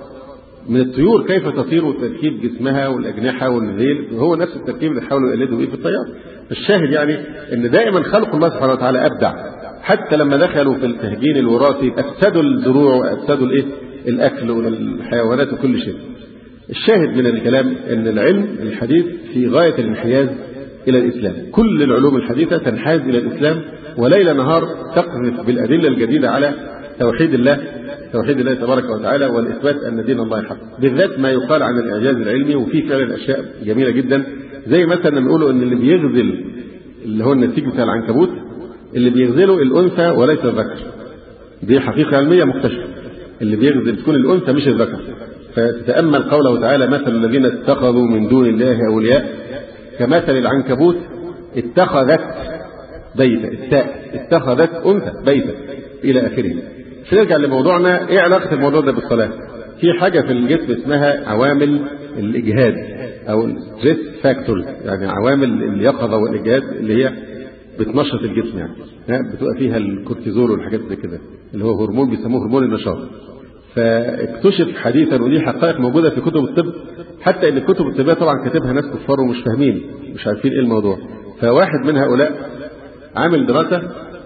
من الطيور، كيف تطير وتركيب جسمها والأجنحة والذيل، هو نفس التركيب اللي حاولوا يقلدوا إيه في الطيار. الشاهد يعني أن دائما خلق الله سبحانه وتعالى أبدع. حتى لما دخلوا في التهجين الوراثي أفسدوا الزروع وأفسدوا الإيه؟ الأكل والحيوانات وكل شيء. الشاهد من الكلام أن العلم الحديث في غاية الانحياز إلى الإسلام. كل العلوم الحديثة تنحاز إلى الإسلام، وليل نهار تقذف بالأدلة الجديدة على توحيد الله تبارك وتعالى، والإثبات أن دين الله حق. بالذات ما يقال عن الإعجاز العلمي، وفي فعلا أشياء جميلة جدا. زي مثلا لما يقولوا أن اللي بيغزل اللي هو النسيج بتاع العنكبوت اللي بيغزله الأنثى وليس الذكر، دي حقيقة علمية مكتشفة. اللي بيغزل تكون الأنثى مش الذكر. فتتأمل قوله تعالى: مثل الذين اتخذوا من دون الله أولياء كمثل العنكبوت اتخذت بيتا، اتخذت أنثى بيتا إلى آخره. نرجع لموضوعنا. إيه علاقة الموضوع ده بالصلاة؟ في حاجة في الجسم اسمها عوامل الإجهاد أو الستريس فاكتورز، يعني عوامل اليقظة والإجهاد اللي هي بتنشط الجسم. يعني بتبقى فيها الكورتيزول والحاجات زي كده اللي هو هرمون بيسموه هرمون النشاط. فاكتشف حديثا، ودي حقائق موجودة في كتب الطب، حتى ان الكتب الطبية طبعا كاتبها ناس كفار ومش فاهمين، مش عارفين ايه الموضوع. فواحد من هؤلاء عامل دراسة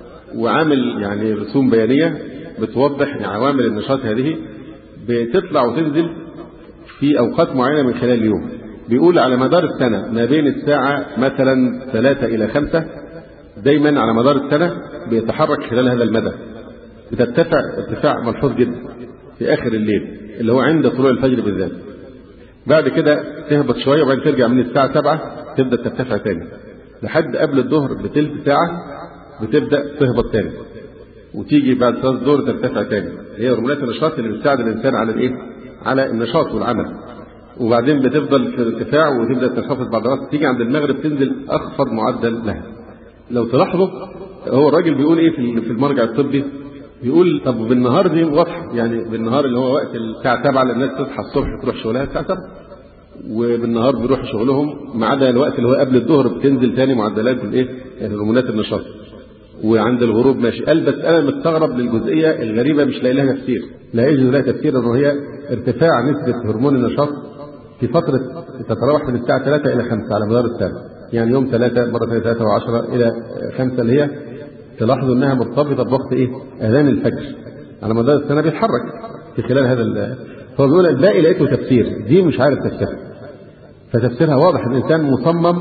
وعامل يعني رسوم بيانية بتوضح عوامل النشاط هذه بتطلع وتنزل في أوقات معينة من خلال اليوم. بيقول على مدار السنة ما بين الساعة مثلا 3 إلى 5 دايما على مدار السنة بيتحرك خلال هذا المدى، بترتفع ارتفاع ملحوظ جدا في آخر الليل اللي هو عند طلوع الفجر بالذات. بعد كده تهبط شوية وبعدين ترجع من الساعة 7 تبدأ ترتفع تاني لحد قبل الظهر بثلث ساعة بتبدأ تهبط تاني، وتيجي بعد صلاة الظهر ترتفع تاني. هي هرمونات النشاط اللي بتساعد الإنسان على الإيه؟ على النشاط والعمل. وبعدين بتفضل في ارتفاع وتبدأ تنخفض بعد ذلك، تيجي عند المغرب تنزل أخفض معدل لها. لو تلاحظوا هو الراجل بيقول إيه في المرجع الطبي؟ بيقول طب بالنهار دي واضحة، يعني بالنهار اللي هو وقت الساعة 7 الناس تصحى الصبح تروح شغلها الساعة 7، وبالنهار بيروحوا شغلهم، ما عدا الوقت اللي هو قبل الظهر بتنزل تاني معدلات الايه؟ هرمونات النشاط. وعند الغروب ماشي. قال بس انا مستغرب للجزئيه الغريبه مش لاقي لها تفسير، لا يجوز لها تفسير، انه هي ارتفاع نسبه هرمون النشاط في فترة تتراوح من الساعة 3 إلى 5 على مدار السنة، يعني يوم 3 مرة 3 و10 إلى 5 اللي هي تلاحظوا أنها مرتبطة بوقت أذان الفجر على مدار السنة بيتحرك في خلال هذا. فهو بيقول الباقي لقيته تفسير، دي مش عارف تفسيرها، فتفسيرها واضح. الإنسان مصمم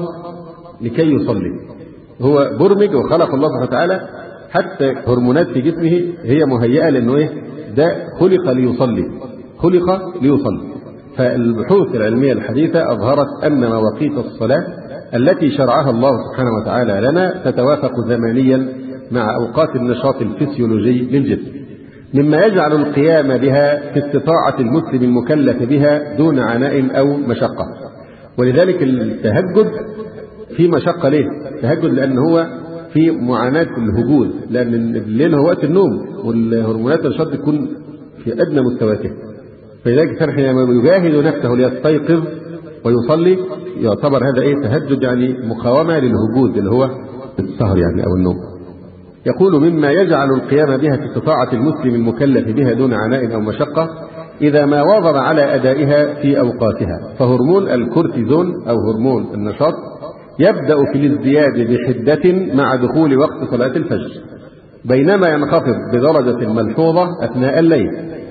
لكي يصلي، هو برمج وخلق الله سبحانه وتعالى حتى هرمونات في جسمه هي مهيئة لأنه ده خلق ليصلي، خلق ليصلي. فالبحوث العلمية الحديثة أظهرت أن مواقيت الصلاة التي شرعها الله سبحانه وتعالى لنا تتوافق زمانيا مع أوقات النشاط الفسيولوجي للجسم، مما يجعل القيام بها في استطاعة المسلم المكلف بها دون عناء أو مشقة. ولذلك التهجد في مشقة. ليه؟ التهجد لأن هو في معاناة الهجود، لأن الليل هو وقت النوم والهرمونات النشاط تكون في أدنى مستوياتها. فلذلك كان حينما يجاهد نفسه ليستيقظ ويصلي يعتبر هذا تهجد، يعني مقاومة للهجود اللي هو السهر يعني أو النوم. يقول مما يجعل القيام بها في استطاعة المسلم المكلف بها دون عناء أو مشقة إذا ما واظب على أدائها في أوقاتها. فهرمون الكورتيزون أو هرمون النشاط يبدأ في الازدياد بحدة مع دخول وقت صلاة الفجر، بينما ينخفض بدرجة ملحوظة أثناء الليل،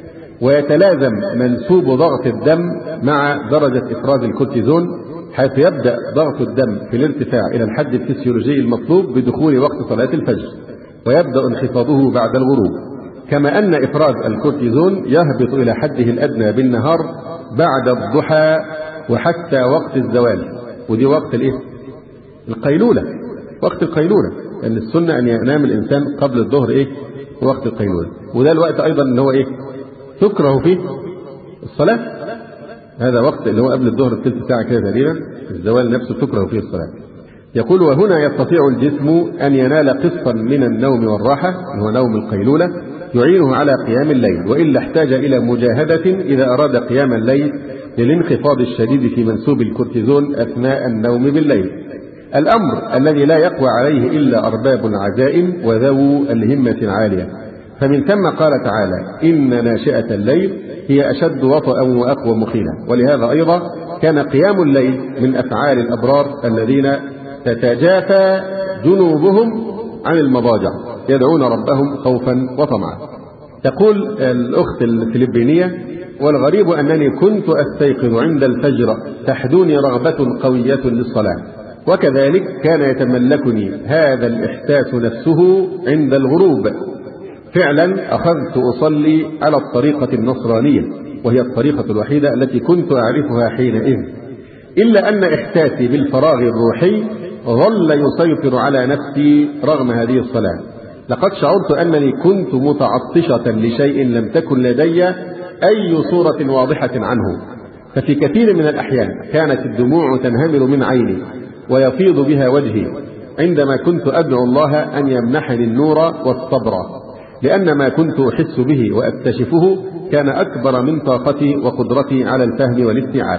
ويتلازم منسوب ضغط الدم مع درجة إفراز الكورتيزون، حيث يبدأ ضغط الدم في الارتفاع إلى الحد الفسيولوجي المطلوب بدخول وقت صلاة الفجر، ويبدأ انخفاضه بعد الغروب. كما أن إفراز الكورتيزون يهبط إلى حده الأدنى بالنهار بعد الضحى وحتى وقت الزوال، ودي وقت القيلولة، وقت القيلولة، لأن السنة أن ينام الإنسان قبل الظهر وقت القيلولة، وده الوقت أيضا اللي هو تكره فيه الصلاة. هذا وقت اللي هو قبل الظهر بثلث ساعة كده تقريبا، الزوال نفسه تكره فيه الصلاة. يقول وهنا يستطيع الجسم أن ينال قسطا من النوم والراحة، وهو نوم القيلولة، يعينه على قيام الليل، وإلا احتاج إلى مجاهدة إذا أراد قيام الليل للانخفاض الشديد في منسوب الكورتيزون أثناء النوم بالليل، الأمر الذي لا يقوى عليه إلا أرباب العزائم وذو الهمة العالية. فمن ثم قال تعالى إن ناشئة الليل هي أشد وطئا وأقوى مقيلا. ولهذا أيضا كان قيام الليل من أفعال الأبرار الذين تتجافى جنوبهم عن المضاجع يدعون ربهم خوفا وطمعا. تقول الأخت الفلبينية والغريب أنني كنت أستيقظ عند الفجر تحدوني رغبة قوية للصلاة، وكذلك كان يتملكني هذا الإحساس نفسه عند الغروب. فعلا أخذت أصلي على الطريقة النصرانية، وهي الطريقة الوحيدة التي كنت أعرفها حينئذ، إلا أن إحساسي بالفراغ الروحي ظل يسيطر على نفسي رغم هذه الصلاة. لقد شعرت أنني كنت متعطشة لشيء لم تكن لدي أي صورة واضحة عنه، ففي كثير من الأحيان كانت الدموع تنهمر من عيني ويفيض بها وجهي عندما كنت أدعو الله أن يمنحني النور والصبر، لأن ما كنت أحس به وأكتشفه كان أكبر من طاقتي وقدرتي على الفهم والاستيعاب.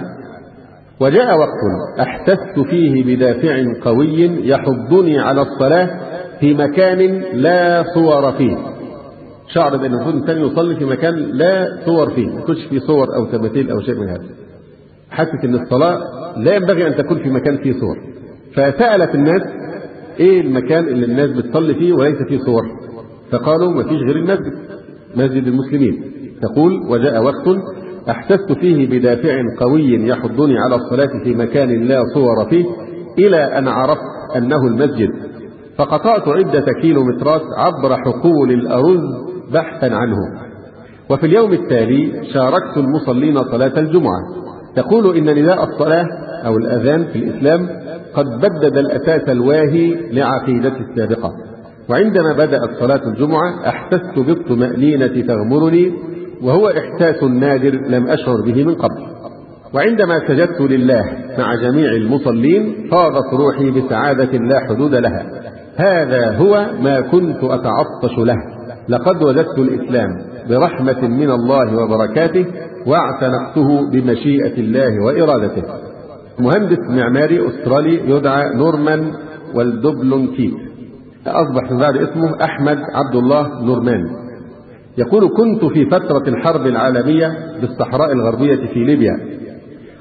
وجاء وقت أحسست فيه بدافع قوي يحضني على الصلاة في مكان لا صور فيه. شعر بأن الإنسان يصلي في مكان لا صور فيه، ما يكونش فيه صور أو تماثيل أو شيء من هذا. حست أن الصلاة لا ينبغي أن تكون في مكان فيه صور، فسألت الناس إيه المكان اللي الناس بتصلي فيه وليس فيه صور؟ فقالوا ما فيش غير المسجد، مسجد المسلمين. تقول وجاء وقت أحسست فيه بدافع قوي يحضني على الصلاة في مكان لا صور فيه، إلى أن عرفت أنه المسجد، فقطعت عدة كيلومترات عبر حقول الأرز بحثا عنه. وفي اليوم التالي شاركت المصلين صلاة الجمعة. تقول إن نداء الصلاة أو الأذان في الإسلام قد بدد الأساس الواهي لعقيدتي السابقة، وعندما بدأت صلاة الجمعة أحسست بالطمأنينة تغمرني، وهو إحساس نادر لم أشعر به من قبل. وعندما سجدت لله مع جميع المصلين فاضت روحي بسعادة لا حدود لها. هذا هو ما كنت أتعطش له. لقد وجدت الإسلام برحمة من الله وبركاته، واعتنقته بمشيئة الله وإرادته. مهندس معماري أسترالي يدعى نورمان والدبلونكيت، أصبح من بعد اسمه أحمد عبد الله نورمان. يقول كنت في فترة الحرب العالمية بالصحراء الغربية في ليبيا،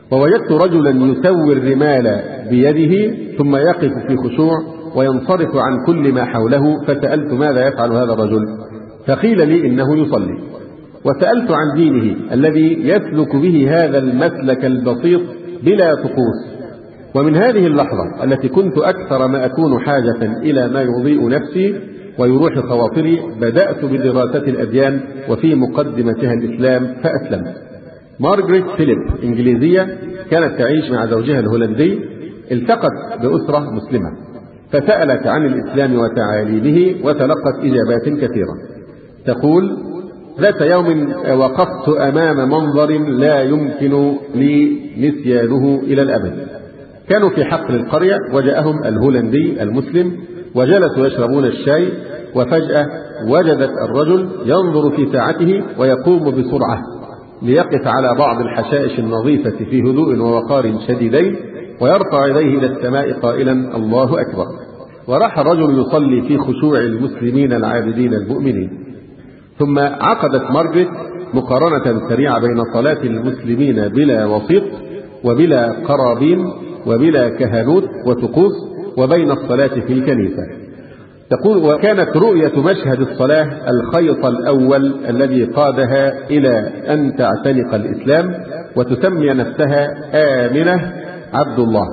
ووجدت رجلا يسوي الرمال بيده ثم يقف في خشوع وينصرف عن كل ما حوله، فسألت ماذا يفعل هذا الرجل؟ فقيل لي إنه يصلي. وسألت عن دينه الذي يسلك به هذا المسلك البسيط بلا طقوس. ومن هذه اللحظة التي كنت أكثر ما أكون حاجة إلى ما يضيء نفسي ويروح خواطري بدأت بدراسة الأديان وفي مقدمتها الإسلام فأسلمت. مارغريت فيليب إنجليزية كانت تعيش مع زوجها الهولندي، التقت بأسرة مسلمة فسألت عن الإسلام وتعاليمه وتلقت إجابات كثيرة. تقول: ذات يوم وقفت أمام منظر لا يمكن لي نسيانه إلى الأبد. كانوا في حقل القرية وجاءهم الهولندي المسلم وجلسوا يشربون الشاي، وفجأة وجدت الرجل ينظر في ساعته ويقوم بسرعة ليقف على بعض الحشائش النظيفة في هدوء ووقار شديدين ويرفع يديه إلى السماء قائلا: الله أكبر. وراح الرجل يصلي في خشوع المسلمين العابدين المؤمنين. ثم عقدت مارغريت مقارنة سريعة بين صلاة المسلمين بلا وسيط وبلا قرابين وبلا كهنوت وطقوس وبين الصلاة في الكنيسة. تقول: وكانت رؤية مشهد الصلاة الخيط الأول الذي قادها إلى أن تعتنق الإسلام وتسمي نفسها آمنة عبد الله،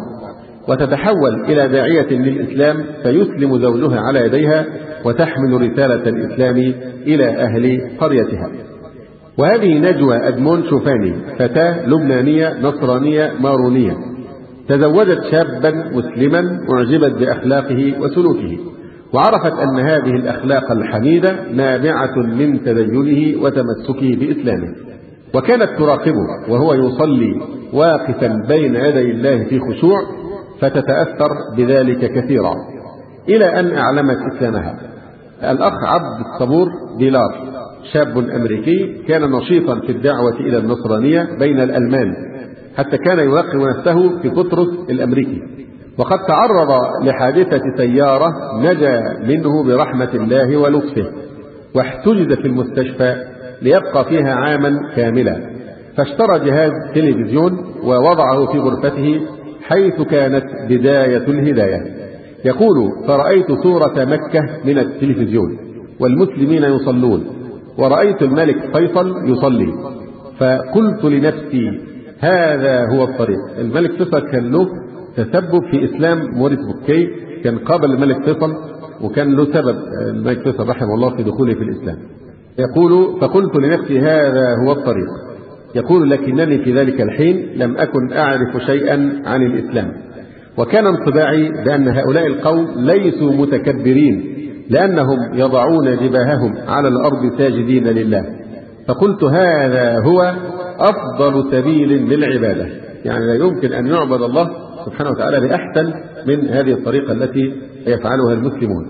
وتتحول إلى داعية للإسلام فيسلم زوجها على يديها وتحمل رسالة الإسلام إلى أهل قريتها. وهذه نجوى أدمون شوفاني، فتاة لبنانية نصرانية مارونية، تزوجت شابا مسلما أعجبت بأخلاقه وسلوكه، وعرفت أن هذه الأخلاق الحميدة نابعة من تدينه وتمسكه بإسلامه، وكانت تراقبه وهو يصلي واقفا بين يدي الله في خشوع فتتأثر بذلك كثيرا إلى أن أعلمت إسلامها. الأخ عبد الصبور ديلار شاب أمريكي كان نشيطا في الدعوة إلى النصرانية بين الألمان، حتى كان يلقب نفسه في بطرس الأمريكي، وقد تعرض لحادثة سيارة نجا منه برحمة الله ولطفه، واحتجز في المستشفى ليبقى فيها عاما كاملا، فاشترى جهاز تلفزيون ووضعه في غرفته حيث كانت بداية الهداية. يقول: فرأيت صورة مكة من التلفزيون والمسلمين يصلون، ورأيت الملك فيصل يصلي، فقلت لنفسي هذا هو الطريق. الملك فيصل كان له تسبب في إسلام موريس بوكي، كان قابل الملك فيصل وكان له سبب الملك فيصل رحمه الله في دخوله في الإسلام. يقول: فقلت لنفسي هذا هو الطريق. يقول: لكنني في ذلك الحين لم أكن أعرف شيئا عن الإسلام، وكان انطباعي بأن هؤلاء القوم ليسوا متكبرين لأنهم يضعون جباههم على الأرض ساجدين لله، فقلت هذا هو أفضل سبيل للعبادة، يعني لا يمكن أن يعبد الله سبحانه وتعالى بأحسن من هذه الطريقة التي يفعلها المسلمون.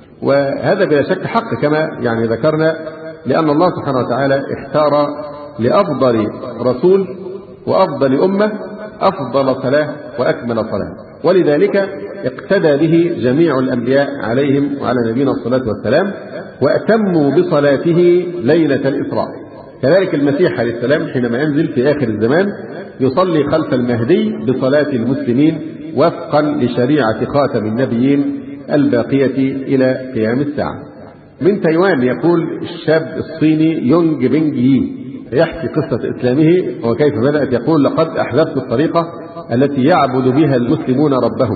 وهذا بلا شك حق كما يعني ذكرنا، لأن الله سبحانه وتعالى اختار لأفضل رسول وأفضل أمة أفضل صلاة وأكمل صلاة، ولذلك اقتدى به جميع الأنبياء عليهم وعلى نبينا الصلاة والسلام، وأتموا بصلاته ليلة الإسراء. كذلك المسيح عليه السلام حينما ينزل في آخر الزمان يصلي خلف المهدي بصلاة المسلمين وفقا لشريعة خاتم النبيين الباقية إلى قيام الساعة. من تايوان يقول الشاب الصيني يونغ بينغ يي يحكي قصة إسلامه وكيف بدأت. يقول: لقد أحببت الطريقة التي يعبد بها المسلمون ربهم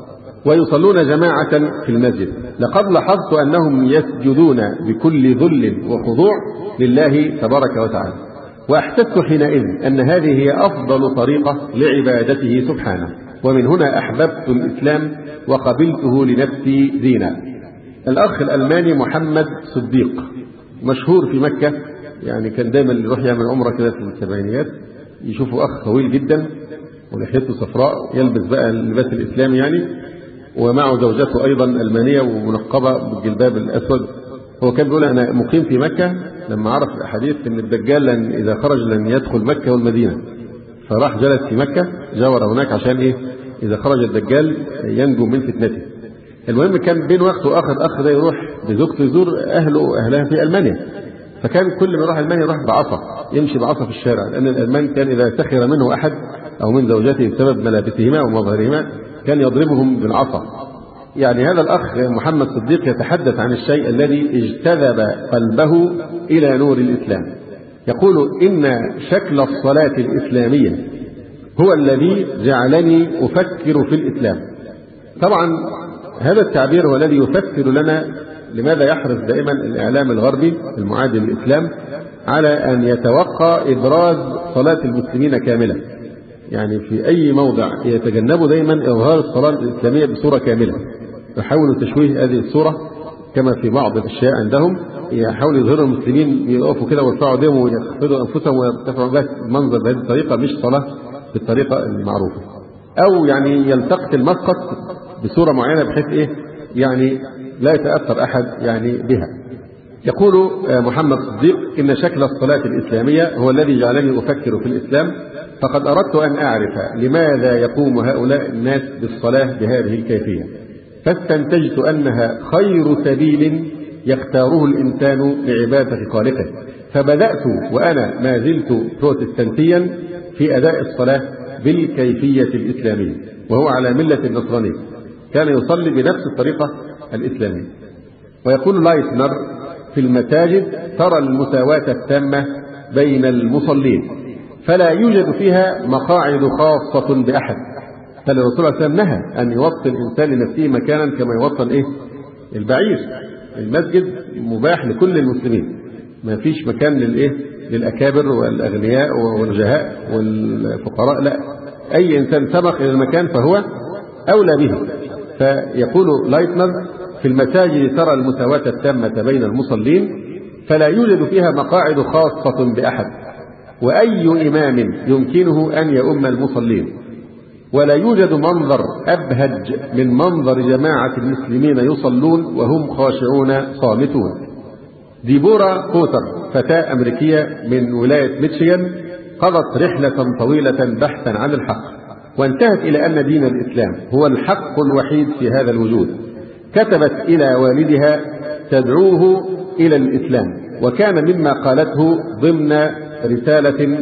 ويصلون جماعة في المسجد، لقد لاحظت أنهم يسجدون بكل ذل وخضوع لله تبارك وتعالى، وأحسست حينئذ أن هذه هي أفضل طريقة لعبادته سبحانه، ومن هنا أحببت الإسلام وقبلته لنفسي دينا. الأخ الألماني محمد صديق مشهور في مكة، يعني كان دايما يروح يعمل عمرة كده في السبعينيات، يشوفوا أخ طويل جدا ولحيته صفراء يلبس بقى اللباس الإسلامي يعني، ومعه زوجته أيضا ألمانية ومنقبة بالجلباب الأسود. هو كان بيقول: أنا مقيم في مكة، لما عرف الحديث أن الدجال إذا خرج لن يدخل مكة والمدينة، فراح جلس في مكة جاور هناك عشان إيه؟ إذا خرج الدجال ينجو من فتنته. المهم كان بين وقت وآخر أخ ده يروح بزوجته يزور أهلها في ألمانيا، فكان كل ما يروح ألمانيا يروح بعصا، يمشي بعصا في الشارع، لأن الألمان كان إذا سخر منه أحد أو من زوجته بسبب ملابسهما ومظهرهما كان يضربهم بالعصا. يعني هذا الأخ محمد صديق يتحدث عن الشيء الذي اجتذب قلبه إلى نور الإسلام. يقول إن شكل الصلاة الإسلامية هو الذي جعلني أفكر في الإسلام. طبعا هذا التعبير هو الذي يفسر لنا لماذا يحرص دائما الإعلام الغربي المعادي للإسلام على أن يتوقع إبراز صلاة المسلمين كاملة. يعني في أي موضع يتجنبوا دائما إظهار الصلاة الإسلامية بصورة كاملة، يحاولوا تشويه هذه الصورة كما في بعض الأشياء عندهم، يحاولوا يظهروا المسلمين يقفوا كده ويرفعوا ايديهم ويخفضوا أنفسهم ويرتفعوا بس المنظر بهذه الطريقة، مش صلاة بالطريقة المعروفة. أو يعني يلتقط المسقط بصورة معينة بحيث يعني لا يتأثر أحد يعني بها. يقول محمد صديق إن شكل الصلاة الإسلامية هو الذي جعلني أفكر في الإسلام، فقد أردت أن أعرف لماذا يقوم هؤلاء الناس بالصلاة بهذه الكيفية، فاستنتجت أنها خير سبيل يختاره الإنسان لعبادة خالقه. فبدأت وأنا ما زلت بروتستانتيا في أداء الصلاة بالكيفية الإسلامية، وهو على ملة النصرانية، كان يصلي بنفس الطريقة الإسلامية. ويقول لايتنر في المساجد ترى المساواة التامة بين المصلين، فلا يوجد فيها مقاعد خاصة بأحد. فالرسول صلى الله عليه وسلم نهى أن يوطن الإنسان لنفسه مكانا كما يوطن البعير. المسجد مباح لكل المسلمين، ما فيش مكان للأكابر والأغنياء والجهاء والفقراء، لا، أي إنسان سبق إلى المكان فهو أولى به. فيقول لايتنر في المساجد ترى المساواة التامة بين المصلين، فلا يوجد فيها مقاعد خاصة بأحد، وأي إمام يمكنه أن يؤم المصلين، ولا يوجد منظر أبهج من منظر جماعة المسلمين يصلون وهم خاشعون صامتون. ديبورا بوتر فتاة أمريكية من ولاية ميشيغان قضت رحلة طويلة بحثا عن الحق، وانتهت إلى أن دين الإسلام هو الحق الوحيد في هذا الوجود. كتبت إلى والدها تدعوه إلى الإسلام، وكان مما قالته ضمن رسالة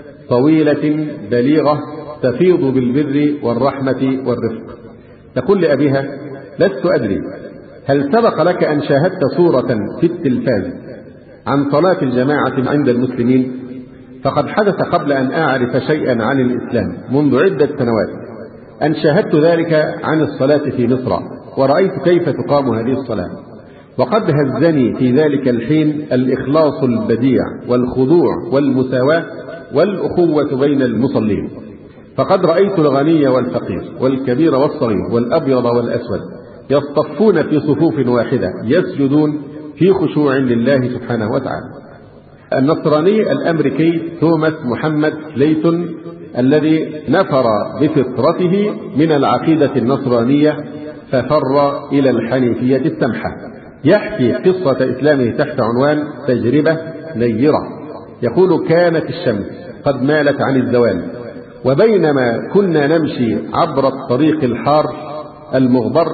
طويلة بليغة تفيض بالبر والرحمة والرفق. تقول لأبيها: لست أدري هل سبق لك أن شاهدت صورة في التلفاز عن صلاة الجماعة عند المسلمين؟ فقد حدث قبل أن أعرف شيئا عن الإسلام منذ عدة سنوات أن شاهدت ذلك عن الصلاة في مصر، ورأيت كيف تقام هذه الصلاة، وقد هزني في ذلك الحين الإخلاص البديع والخضوع والمساواة والأخوة بين المصلين. فقد رأيت الغني والفقير والكبير والصغير والأبيض والأسود يصطفون في صفوف واحدة يسجدون في خشوع لله سبحانه وتعالى. النصراني الأمريكي توماس محمد ليتون الذي نفر بفطرته من العقيدة النصرانية ففر إلى الحنيفية السمحة، يحكي قصة إسلامه تحت عنوان تجربة نيرة. يقول: كانت الشمس قد مالت عن الزوال، وبينما كنا نمشي عبر الطريق الحار المغبر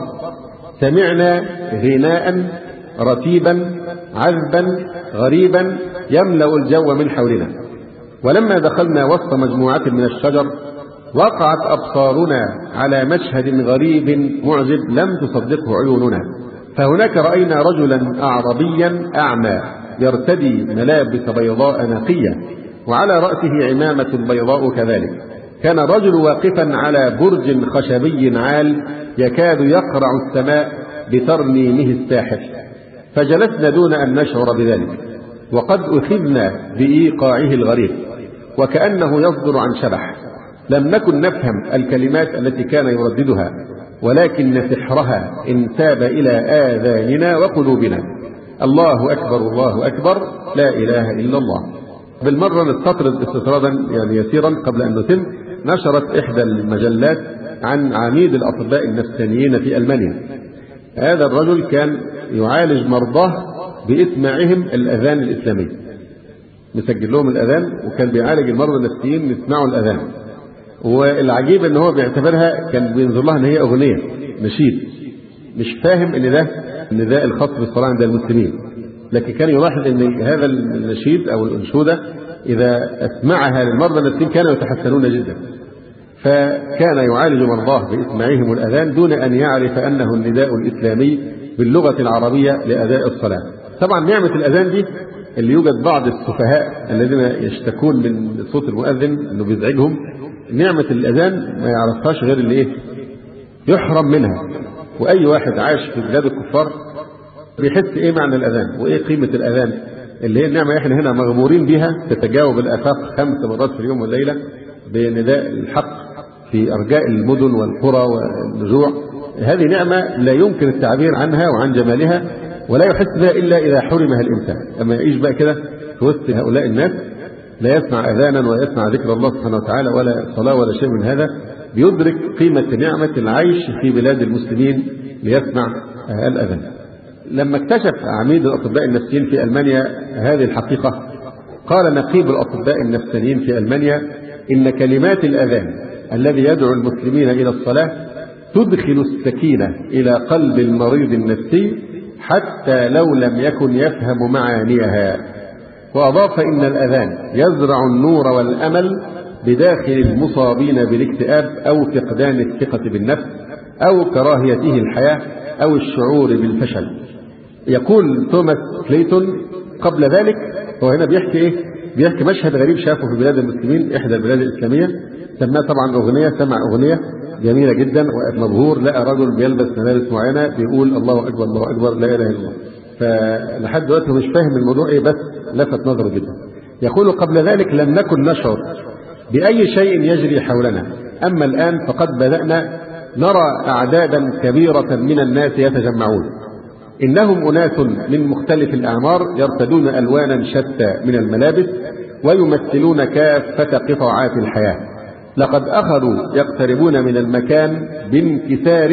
سمعنا غناء رتيبا عذبا غريبا يملأ الجو من حولنا، ولما دخلنا وسط مجموعة من الشجر وقعت أبصارنا على مشهد غريب معجب لم تصدقه عيوننا. فهناك رأينا رجلا أعربيا أعمى يرتدي ملابس بيضاء نقية، وعلى رأسه عمامة بيضاء كذلك. كان الرجل واقفا على برج خشبي عال يكاد يقرع السماء بترنيمه الساحر، فجلسنا دون أن نشعر بذلك، وقد أخذنا بإيقاعه الغريب وكأنه يصدر عن شبح. لم نكن نفهم الكلمات التي كان يرددها، ولكن سحرها انساب إلى آذاننا وقلوبنا. الله أكبر الله أكبر، لا إله إلا الله. بالمرة نستطرد استطرادا يعني يسيرا قبل أن نتم. نشرت إحدى المجلات عن عميد الأطباء النفسانيين في ألمانيا. هذا الرجل كان يعالج مرضاه بإسماعهم الأذان الإسلامي، مسجل لهم الأذان، وكان بيعالج المرضى النفسيين يسمعوا الأذان. والعجيب ان هو بيعتبرها كان بينظر لها ان هي اغنيه نشيد، مش فاهم ان ده النداء الخاص بالصلاه عند المسلمين، لكن كان يلاحظ ان هذا النشيد او الانشوده اذا اسمعها للمرضى النفسيين كانوا يتحسنون جدا. فكان يعالج مرضاه بإسماعهم الأذان دون أن يعرف أنه النداء الإسلامي باللغة العربية لأداء الصلاة. طبعا نعمة الأذان دي اللي يوجد بعض السفهاء الذين يشتكون من صوت المؤذن أنه بيزعجهم، نعمة الأذان ما يعرفهاش غير اللي يحرم منها. وأي واحد عاش في بلاد الكفار بيحس إيه معنى الأذان وإيه قيمة الأذان، اللي هي النعمة إحنا هنا مغمورين بها، تتجاوب الآفاق 5 مرات في اليوم والليلة بنداء الحق في أرجاء المدن والقرى والنجوع. هذه نعمة لا يمكن التعبير عنها وعن جمالها، ولا يحس بها إلا إذا حرمها الإنسان. أما يعيش بقى كده في وسط هؤلاء الناس لا يسمع أذانا ولا يسمع ذكر الله سبحانه وتعالى ولا صلاة ولا شيء من هذا، بيدرك قيمة نعمة العيش في بلاد المسلمين ليسمع الأذان. لما اكتشف عميد الأطباء النفسيين في ألمانيا هذه الحقيقة، قال نقيب الأطباء النفسيين في ألمانيا إن كلمات الأذان الذي يدعو المسلمين إلى الصلاة تدخل السكينة إلى قلب المريض النفسي حتى لو لم يكن يفهم معانيها. وأضاف إن الأذان يزرع النور والأمل بداخل المصابين بالاكتئاب أو فقدان الثقة بالنفس أو كراهيته الحياة أو الشعور بالفشل. يقول توماس كليتون قبل ذلك، هو هنا بيحكي بيحكي مشهد غريب شافه في بلاد المسلمين، إحدى البلاد الإسلامية، سماه طبعا أغنية، سمع أغنية جميلة جدا وقت مبهور، لقى رجل بيلبس ملابس معينة بيقول الله أكبر الله أكبر لا إله إلا الله. فلحد دلوقتي مش فاهم الموضوع بس لفت نظره جدا. يقول قبل ذلك لم نكن نشعر بأي شيء يجري حولنا، أما الآن فقد بدأنا نرى أعدادا كبيرة من الناس يتجمعون، إنهم أناس من مختلف الأعمار يرتدون ألوانا شتى من الملابس ويمثلون كافة قطاعات الحياة. لقد أخذوا يقتربون من المكان بانكسار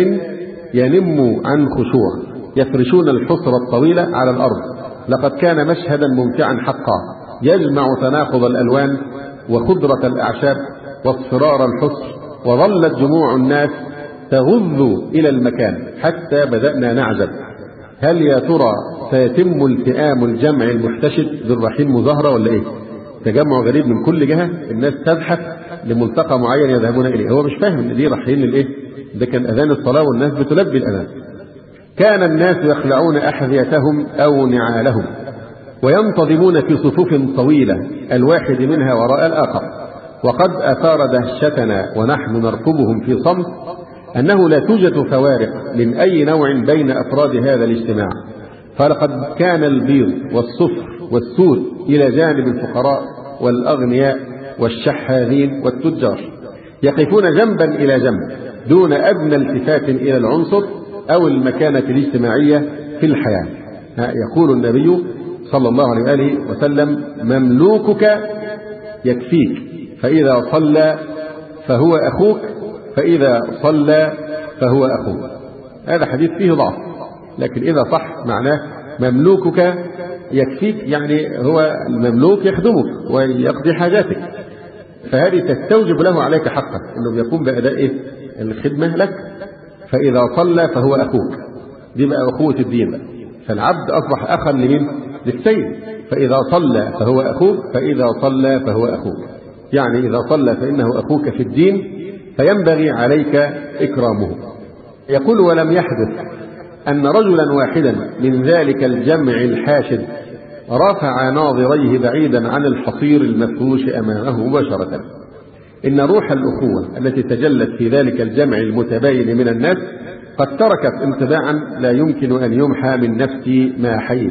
ينم عن خشوع، يفرشون الحصر الطويلة على الأرض. لقد كان مشهدا ممتعا حقا، يجمع تناقض الألوان وخضرة الأعشاب واصفرار الحصر، وظلت جموع الناس تغذ إلى المكان حتى بدأنا نعجب، هل يا ترى سيتم التئام الجمع المحتشد بالرحيم مظاهرة ولا إيه؟ تجمع غريب من كل جهة، الناس تزحف لملتقى معين يذهبون إليه. هو مش فاهم إن دي رايحين للإيه؟ ده كان أذان الصلاة والناس بتلبي الأذان. كان الناس يخلعون أحذيتهم أو نعالهم وينتظمون في صفوف طويلة الواحد منها وراء الآخر، وقد أثار دهشتنا ونحن نرقبهم في صمت أنه لا توجد فوارق من أي نوع بين أفراد هذا الاجتماع، فلقد كان البيض والصفر والسود إلى جانب الفقراء والأغنياء والشحاذين والتجار، يقفون جنبا إلى جنب دون أدنى التفات إلى العنصر أو المكانة الاجتماعية في الحياة. يقول النبي صلى الله عليه وآله وسلم مملوكك يكفيك، فإذا صلى فهو أخوك، فإذا صلى فهو أخوك. هذا حديث فيه ضعف، لكن إذا صح معناه مملوكك يكفيك، يعني هو المملوك يخدمك ويقضي حاجاتك، فهذه تستوجب له عليك حقا أنه يقوم بأداء الخدمة لك. فإذا صلى فهو أخوك، دي بقى أخوة الدين بقى. فالعبد أصبح أخا لمن؟ للسيد. فإذا صلى فهو أخوك، فإذا صلى فهو أخوك، يعني إذا صلى فإنه أخوك في الدين، فينبغي عليك إكرامه. يقول ولم يحدث أن رجلا واحدا من ذلك الجمع الحاشد رفع ناظريه بعيدا عن الحصير المفروش أمامه مباشرة. إن روح الأخوة التي تجلت في ذلك الجمع المتباين من الناس قد تركت انطباعا لا يمكن أن يمحى من نفسي ما حييت.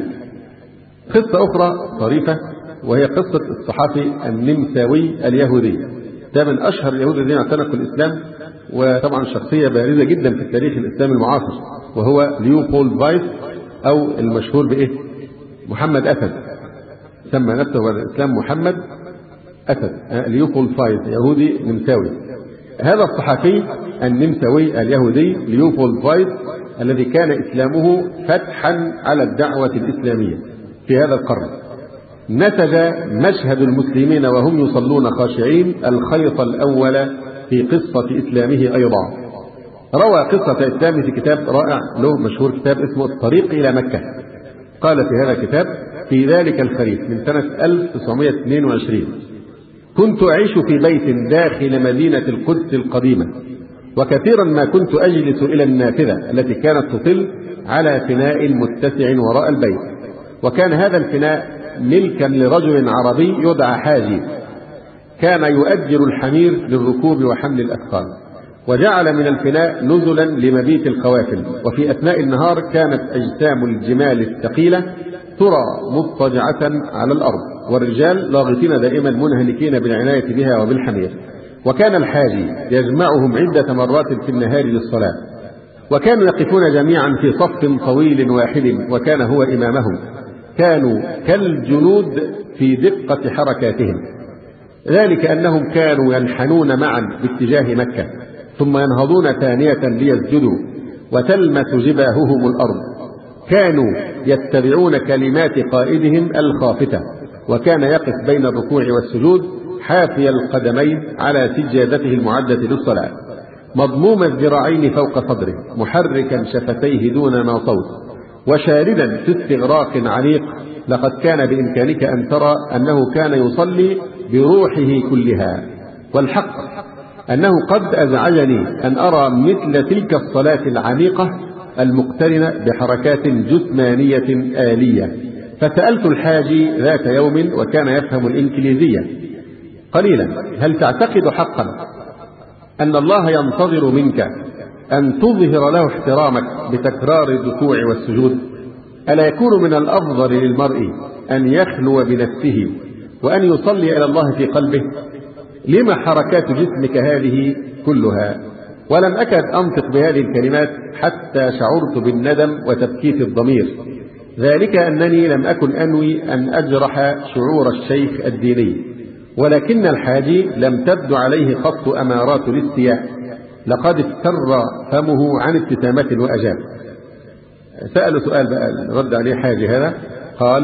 قصة أخرى طريفة، وهي قصة الصحافي النمساوي اليهودي، ده من أشهر اليهود الذين اعتنقوا الإسلام، وطبعا شخصية بارزة جدا في التاريخ الإسلامي المعاصر، وهو ليوبولد فايس، أو المشهور بإيه؟ محمد أسد. سمى نفسه بعد الإسلام محمد أسد. ليوبولد فايس يهودي نمساوي. هذا الصحفي النمساوي اليهودي ليوبولد فايس الذي كان إسلامه فتحا على الدعوة الإسلامية في هذا القرن، نسج مشهد المسلمين وهم يصلون خاشعين الخيط الأول في قصة إسلامه أيضا. روى قصة إسلامه في كتاب رائع له مشهور، كتاب اسمه الطريق إلى مكة. قال في هذا الكتاب: في ذلك الخريف من سنة 1922 كنت أعيش في بيت داخل مدينة القدس القديمة، وكثيرا ما كنت أجلس إلى النافذة التي كانت تطل على فناء متسع وراء البيت، وكان هذا الفناء ملكا لرجل عربي يدعى حاجي، كان يؤجر الحمير للركوب وحمل الأثقال، وجعل من الفناء نزلا لمبيت القوافل، وفي أثناء النهار كانت أجسام الجمال الثقيلة ترى مضطجعة على الأرض، والرجال لاغطين دائما منهمكين بالعناية بها وبالحمير. وكان الحاجي يجمعهم عدة مرات في النهار للصلاة، وكانوا يقفون جميعا في صف طويل واحد، وكان هو إمامهم. كانوا كالجنود في دقة حركاتهم، ذلك أنهم كانوا ينحنون معا باتجاه مكة، ثم ينهضون ثانية ليسجدوا، وتلمس جباههم الأرض. كانوا يتبعون كلمات قائدهم الخافتة، وكان يقف بين الركوع والسجود حافي القدمين على سجادته المعدة للصلاة، مضموم الذراعين فوق صدره، محركا شفتيه دون ما صوت، وشاردا في استغراق عميق. لقد كان بإمكانك أن ترى أنه كان يصلي بروحه كلها. والحق أنه قد أزعجني أن أرى مثل تلك الصلاة العميقة المقترنة بحركات جسمانية آلية. فسألت الحاجي ذات يوم، وكان يفهم الإنجليزية قليلا: هل تعتقد حقا أن الله ينتظر منك أن تظهر له احترامك بتكرار الركوع والسجود؟ ألا يكون من الأفضل للمرء أن يخلو بنفسه وأن يصلي إلى الله في قلبه؟ لما حركات جسمك هذه كلها؟ ولم أكد أنطق بهذه الكلمات حتى شعرت بالندم وتبكيت الضمير، ذلك أنني لم أكن أنوي أن أجرح شعور الشيخ الديني، ولكن الحاجي لم تبدو عليه قط أمارات الاستياء، لقد افتر فمه عن ابتسامة وأجاب. سأل سؤال بقى رد عليه حاجي هذا، قال: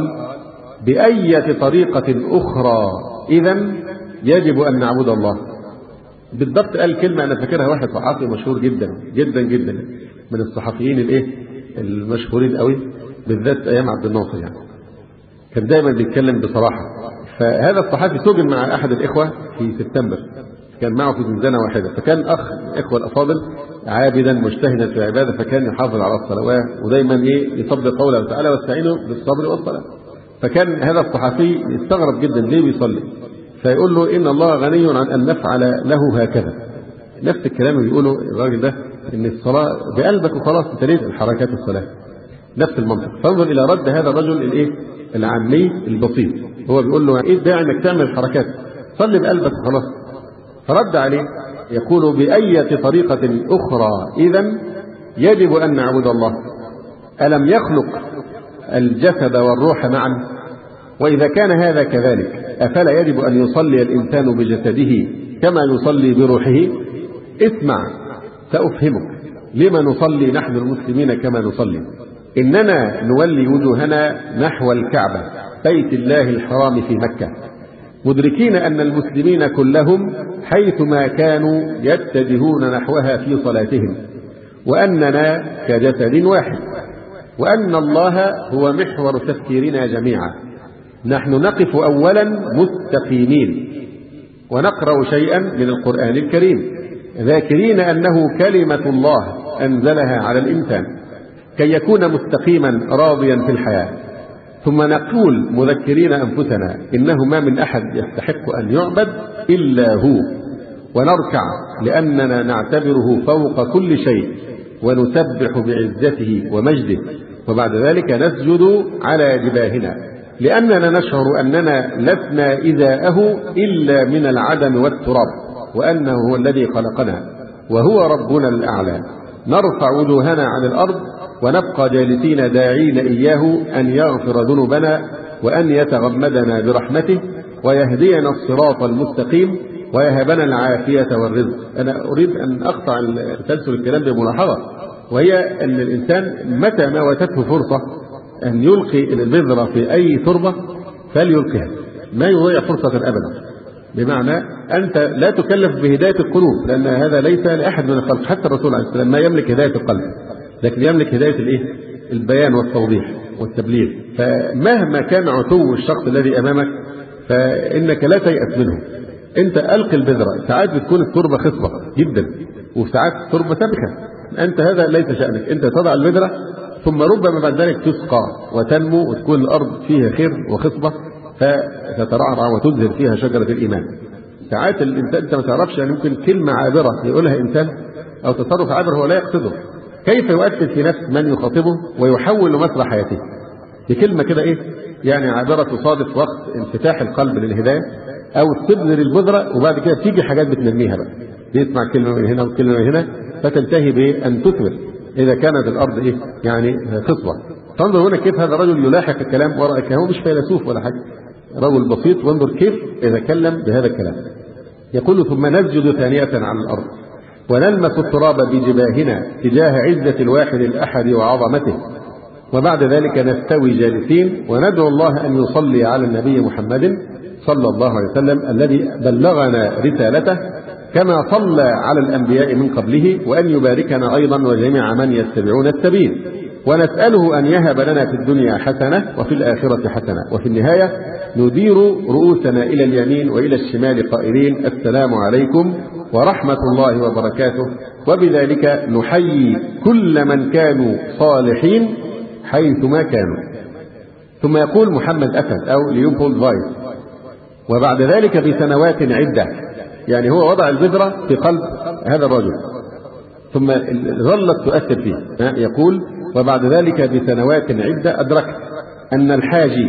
بأية طريقة أخرى إذن يجب أن نعبد الله؟ بالضبط قال كلمة أنا فاكرها واحد صحفي مشهور جدا جدا جدا من الصحفيين المشهورين قوي، بالذات أيام عبد الناصر، يعني كان دايما بيتكلم بصراحة. فهذا الصحفي سجن مع أحد الإخوة في سبتمبر، كان معه في زنزانة واحدة، فكان أخ الإخوة الأفاضل عابدا مجتهدا في العبادة، فكان يحافظ على الصلوات ودايما يطبق قوله تعالى: واستعينوا بالصبر والصلاة. فكان هذا الصحفي يستغرب جدا ليه بيصلي، فيقول له: إن الله غني عن أن نفعل له هكذا. نفس الكلام اللي بيقوله الراجل ده، إن الصلاة بقلبك وخلاص، أنت ليه حركات الصلاة؟ نفس المنطق. فانظر إلى رد هذا الرجل العامي البسيط، هو بيقول له: إيه الداعي إنك تعمل حركات؟ صلي بقلبك وخلاص. فرد عليه يقول: بأية طريقة أخرى إذن يجب أن نعبد الله؟ ألم يخلق الجسد والروح معا؟ وإذا كان هذا كذلك أفلا يجب أن يصلي الإنسان بجسده كما يصلي بروحه؟ اسمع سأفهمك لما نصلي نحن المسلمين كما نصلي. إننا نولي وجوهنا نحو الكعبة بيت الله الحرام في مكة، مدركين أن المسلمين كلهم حيثما كانوا يتجهون نحوها في صلاتهم، وأننا كجسد واحد، وأن الله هو محور تفكيرنا جميعا. نحن نقف أولا مستقيمين، ونقرأ شيئا من القرآن الكريم ذاكرين أنه كلمة الله أنزلها على الإنسان كي يكون مستقيما راضيا في الحياة، ثم نقول مذكرين أنفسنا إنه ما من أحد يستحق أن يعبد إلا هو، ونركع لأننا نعتبره فوق كل شيء ونسبح بعزته ومجده، وبعد ذلك نسجد على جباهنا لأننا نشعر أننا لسنا إزاءه إلا من العدم والتراب، وأنه هو الذي خلقنا وهو ربنا الأعلى. نرفع وجوهنا عن الأرض ونبقى جالسين داعين إياه أن يغفر ذنوبنا وأن يتغمدنا برحمته ويهدينا الصراط المستقيم ويهبنا العافية والرزق. أنا أريد أن أقطع تسلسل الكلام بملاحظة، وهي أن الإنسان متى ما واتته فرصة أن يلقي البذرة في أي تربة فليلقيها، ما يضيع فرصة أبدا. بمعنى أنت لا تكلف بهداية القلوب، لأن هذا ليس لأحد من الخلق، حتى الرسول عليه السلام ما يملك هداية القلب، لكن يملك هداية البيان والتوضيح والتبليغ. فمهما كان عتو الشخص الذي أمامك فإنك لا تيأس منه، أنت ألقي البذرة، ساعات بتكون التربة خصبة جدا وساعات التربة سابكة، أنت هذا ليس شأنك، أنت تضع البذرة ثم ربما بعد ذلك تسقى وتنمو وتكون الأرض فيها خير وخصبة فتترعرع وتزهر فيها شجرة الإيمان. ساعات الإنسان أنت ما تعرفش، يعني ممكن كلمة عابرة يقولها إنسان أو تصرف عابر هو لا يقصده، كيف يؤثر في نفس من يخاطبه ويحول مسرح حياته بكلمة كده يعني عابرة تصادف وقت انفتاح القلب للهداية، أو تبذر البذرة وبعد كده تيجي حاجات بتنميها بقى، بيسمع كلمة من هنا وكلمة من هنا فتنتهي بأن تثمر إذا كانت الأرض يعني خصبة. فانظر هنا كيف هذا الرجل يلاحق الكلام وراءك، هو مش فيلسوف ولا حاجة، رجل بسيط، وانظر كيف يتكلم بهذا الكلام. يقول ثم نسجد ثانية على الأرض ونلمس التراب بجباهنا تجاه عزة الواحد الأحد وعظمته، وبعد ذلك نستوي جالسين وندعو الله أن يصلي على النبي محمد صلى الله عليه وسلم الذي بلغنا رسالته كما صلى على الأنبياء من قبله، وأن يباركنا أيضا وجميع من يتبعون السبيل، ونسأله أن يهب لنا في الدنيا حسنة وفي الآخرة حسنة، وفي النهاية ندير رؤوسنا إلى اليمين وإلى الشمال قائلين السلام عليكم ورحمة الله وبركاته، وبذلك نحيي كل من كانوا صالحين حيثما كانوا. ثم يقول محمد أسد أو ليوبولد فايس وبعد ذلك بسنوات عدة، يعني هو وضع البذرة في قلب هذا الرجل ثم ظلت تؤثر فيه. يقول وبعد ذلك بسنوات عدة أدركت أن الحاجي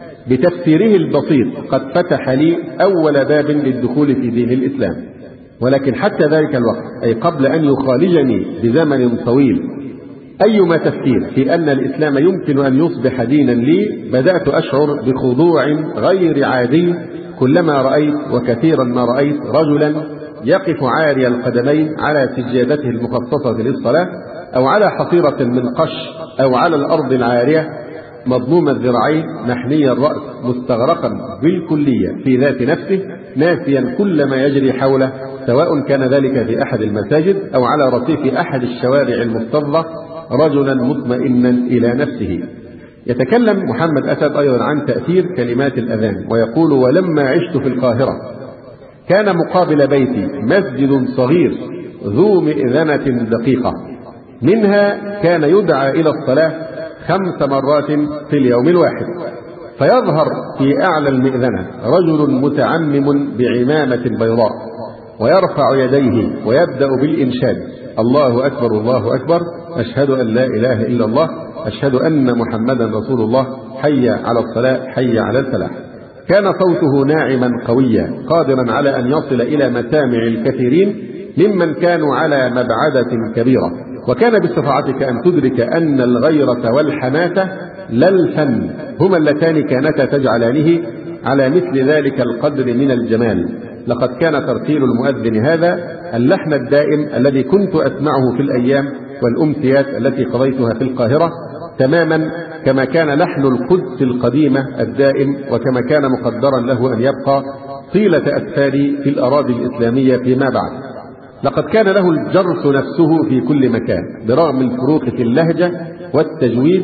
بتفسيره البسيط قد فتح لي أول باب للدخول في دين الإسلام، ولكن حتى ذلك الوقت أي قبل أن يخالجني بزمن طويل أيما تفكير في أن الإسلام يمكن أن يصبح دينا لي، بدأت أشعر بخضوع غير عادي كلما رأيت وكثيرا ما رأيت رجلا يقف عاري القدمين على سجادته المخصصة للصلاة أو على حصيرة من قش أو على الأرض العارية مضموم الذراعين محني الرأس مستغرقا بالكلية في ذات نفسه ناسيا كل ما يجري حوله، سواء كان ذلك في أحد المساجد أو على رصيف أحد الشوارع المكتظة، رجلا مطمئنا إلى نفسه. يتكلم محمد أسد أيضا عن تأثير كلمات الأذان ويقول ولما عشت في القاهرة كان مقابل بيتي مسجد صغير ذو مئذنة دقيقة، منها كان يدعى إلى الصلاة 5 مرات في اليوم الواحد، فيظهر في أعلى المئذنة رجل متعمم بعمامة بيضاء ويرفع يديه ويبدأ بالإنشاد الله أكبر الله أكبر أشهد أن لا إله إلا الله أشهد أن محمدا رسول الله حي على الصلاة حي على الفلاح. كان صوته ناعما قويا قادرا على أن يصل إلى مسامع الكثيرين ممن كانوا على مبعدة كبيرة، وكان باستطاعتك أن تدرك أن الغيرة والحماسة لا الفن هما اللتان كانتا تجعلانه على مثل ذلك القدر من الجمال. لقد كان ترتيل المؤذن هذا اللحن الدائم الذي كنت أسمعه في الأيام والأمسيات التي قضيتها في القاهرة تماما كما كان لحن القدس القديمة الدائم، وكما كان مقدرا له أن يبقى طيلة أسفاري في الأراضي الإسلامية فيما بعد. لقد كان له الجرس نفسه في كل مكان برغم الفروق في اللهجة والتجويد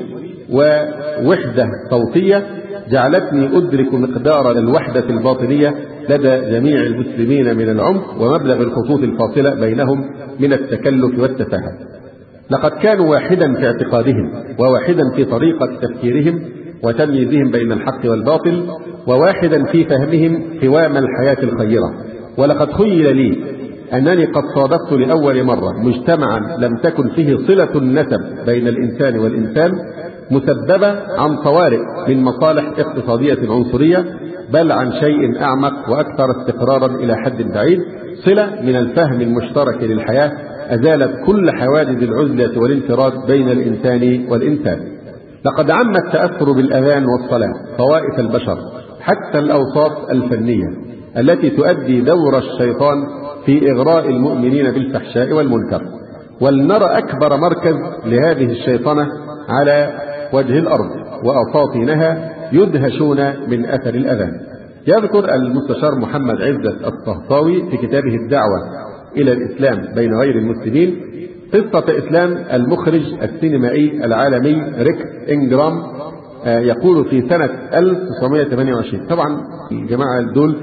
ووحدة صوتية جعلتني أدرك مقدار الوحدة الباطنية لدى جميع المسلمين من العمق ومبلغ الخطوط الفاصلة بينهم من التكلف والتفاهة. لقد كانوا واحدا في اعتقادهم وواحدا في طريقة تفكيرهم وتمييزهم بين الحق والباطل، وواحدا في فهمهم قوام الحياة الخيرة. ولقد خيل لي أنني قد صادفت لأول مرة مجتمعا لم تكن فيه صلة النسب بين الإنسان والإنسان مسببة عن طوارئ من مصالح اقتصادية عنصرية، بل عن شيء أعمق وأكثر استقرارا إلى حد بعيد، صلة من الفهم المشترك للحياة أزالت كل حواجز العزلة والانفراد بين الإنسان والإنسان. لقد عم التأثر بالأذان والصلاة طوائف البشر حتى الأوساط الفنية التي تؤدي دور الشيطان في إغراء المؤمنين بالفحشاء والمنكر، ولنرى أكبر مركز لهذه الشيطنة على وجه الأرض وأساطينها يدهشون من أثر الأذان. يذكر المستشار محمد عزت الطهطاوي في كتابه الدعوة إلى الإسلام بين غير المسلمين قصة إسلام المخرج السينمائي العالمي ريك إنجرام. يقول في سنة 1928، طبعا الجماعة دول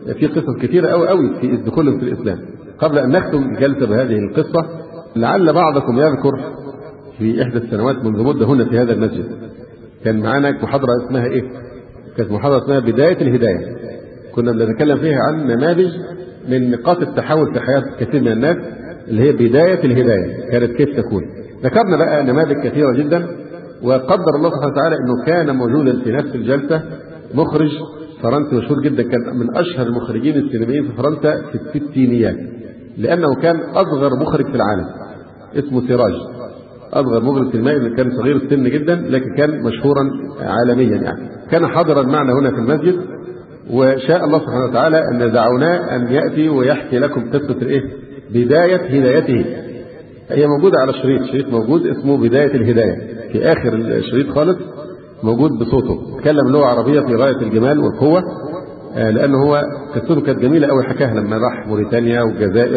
في قصص كثيرة أوي في الدخول في الإسلام. قبل أن نختم الجلسة بهذه القصة، لعل بعضكم يذكر في إحدى السنوات منذ مدة هنا في هذا المسجد كان معانا محاضرة اسمها إيه؟ كانت محاضرة اسمها بداية الهداية. كنا بنتكلم فيها عن نماذج من نقاط التحول في حياة كثير من الناس، اللي هي بداية الهداية كانت كيف تكون. ذكرنا بقى نماذج كثيرة جدا، وقدر الله سبحانه وتعالى أنه كان موجودا في نفس الجلسة مخرج فرنسي مشهور جدا، كان من أشهر المخرجين السينمائيين في فرنسا في الستينيات، لأنه كان أصغر مخرج في العالم، اسمه سراج، أصغر مخرج سينمائي، اللي كان صغير السن جدا لكن كان مشهورا عالميا يعني. كان حاضرا معنا هنا في المسجد، وشاء الله سبحانه وتعالى أن دعوناه أن يأتي ويحكي لكم قصة الإيه؟ بداية هدايته. هي موجودة على شريط موجود اسمه بداية الهداية، في آخر الشريط خالص موجود بصوته، تكلم لغة عربية في غاية الجمال والقوة، لأنه هو قصته كانت جميلة أوي، حكاها لما راح موريتانيا والجزائر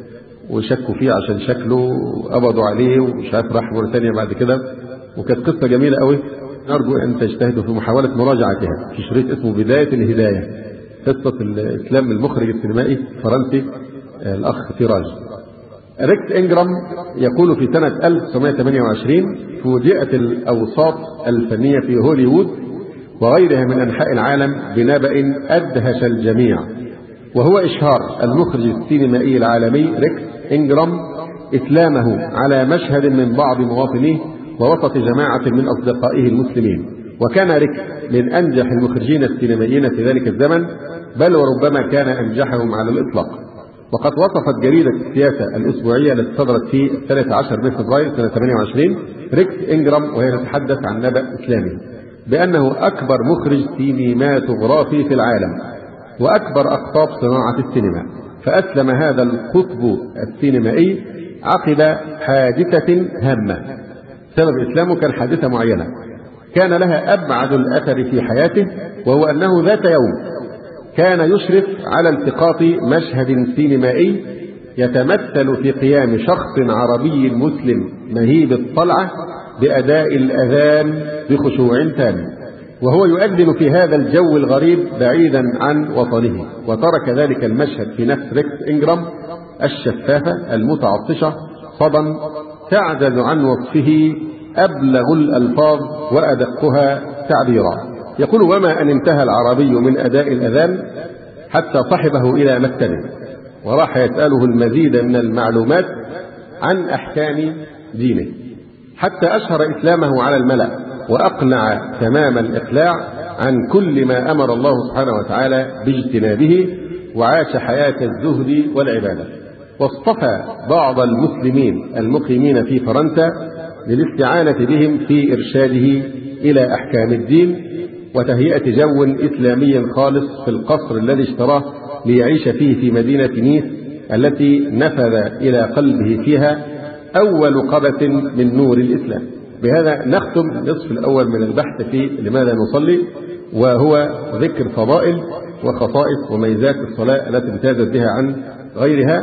وشكوا فيه عشان شكله وقبضوا عليه ومش عارف راح موريتانيا بعد كده، وكانت قصة جميلة أوي. نرجو أن تجتهدوا في محاولة مراجعتها في شريط اسمه بداية الهداية، قصة الإسلام المخرج السينمائي الفرنسي الأخ سراج. ريكس إنجرام يقول في سنة 1928 فوجئت الأوساط الفنية في هوليوود وغيرها من أنحاء العالم بنبأ أدهش الجميع، وهو إشهار المخرج السينمائي العالمي ريكس إنجرام إسلامه على مشهد من بعض مواطنيه ووسط جماعة من أصدقائه المسلمين. وكان ريكس من أنجح المخرجين السينمائيين في ذلك الزمن، بل وربما كان أنجحهم على الإطلاق. وقد وصفت جريدة السياسة الأسبوعية التي صدرت في 13 من فبراير سنة 28 ريكس إنجرام وهي تتحدث عن نبأ إسلامي بأنه أكبر مخرج سينماتوغرافي في العالم وأكبر أقطاب صناعة السينما. فأسلم هذا القطب السينمائي عقب حادثة هامة. سبب إسلامه كان حادثة معينة كان لها أبعد الأثر في حياته، وهو أنه ذات يوم كان يشرف على التقاط مشهد سينمائي يتمثل في قيام شخص عربي مسلم مهيب الطلعة بأداء الأذان بخشوع تام، وهو يؤذن في هذا الجو الغريب بعيدا عن وطنه. وترك ذلك المشهد في نفس ريكس إنجرام الشفافة المتعطشة صدى تعجز عن وصفه أبلغ الألفاظ وأدقها تعبيرا. يقول وما أن انتهى العربي من أداء الأذان حتى صحبه إلى مكتبه وراح يسأله المزيد من المعلومات عن أحكام دينه، حتى أشهر إسلامه على الملأ وأقنع تمام الإقلاع عن كل ما أمر الله سبحانه وتعالى باجتنابه، وعاش حياة الزهد والعبادة. واصطفى بعض المسلمين المقيمين في فرنسا للاستعانة بهم في إرشاده إلى أحكام الدين وتهيئة جو إسلامي خالص في القصر الذي اشتراه ليعيش فيه في مدينة نيس التي نفذ إلى قلبه فيها أول قبة من نور الإسلام. بهذا نختم النصف الأول من البحث في لماذا نصلي، وهو ذكر فضائل وخصائص وميزات الصلاة التي امتازت بها عن غيرها.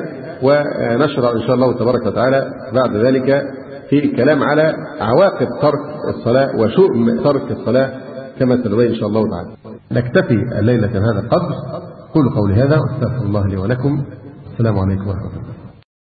ونشرع إن شاء الله تبارك وتعالى بعد ذلك في الكلام على عواقب ترك الصلاة وشؤم ترك الصلاة كما سنبين إن شاء الله تعالى. نكتفي الليلة بهذا القدر. قولوا قولي هذا واستغفر الله لي ولكم. السلام عليكم ورحمة الله.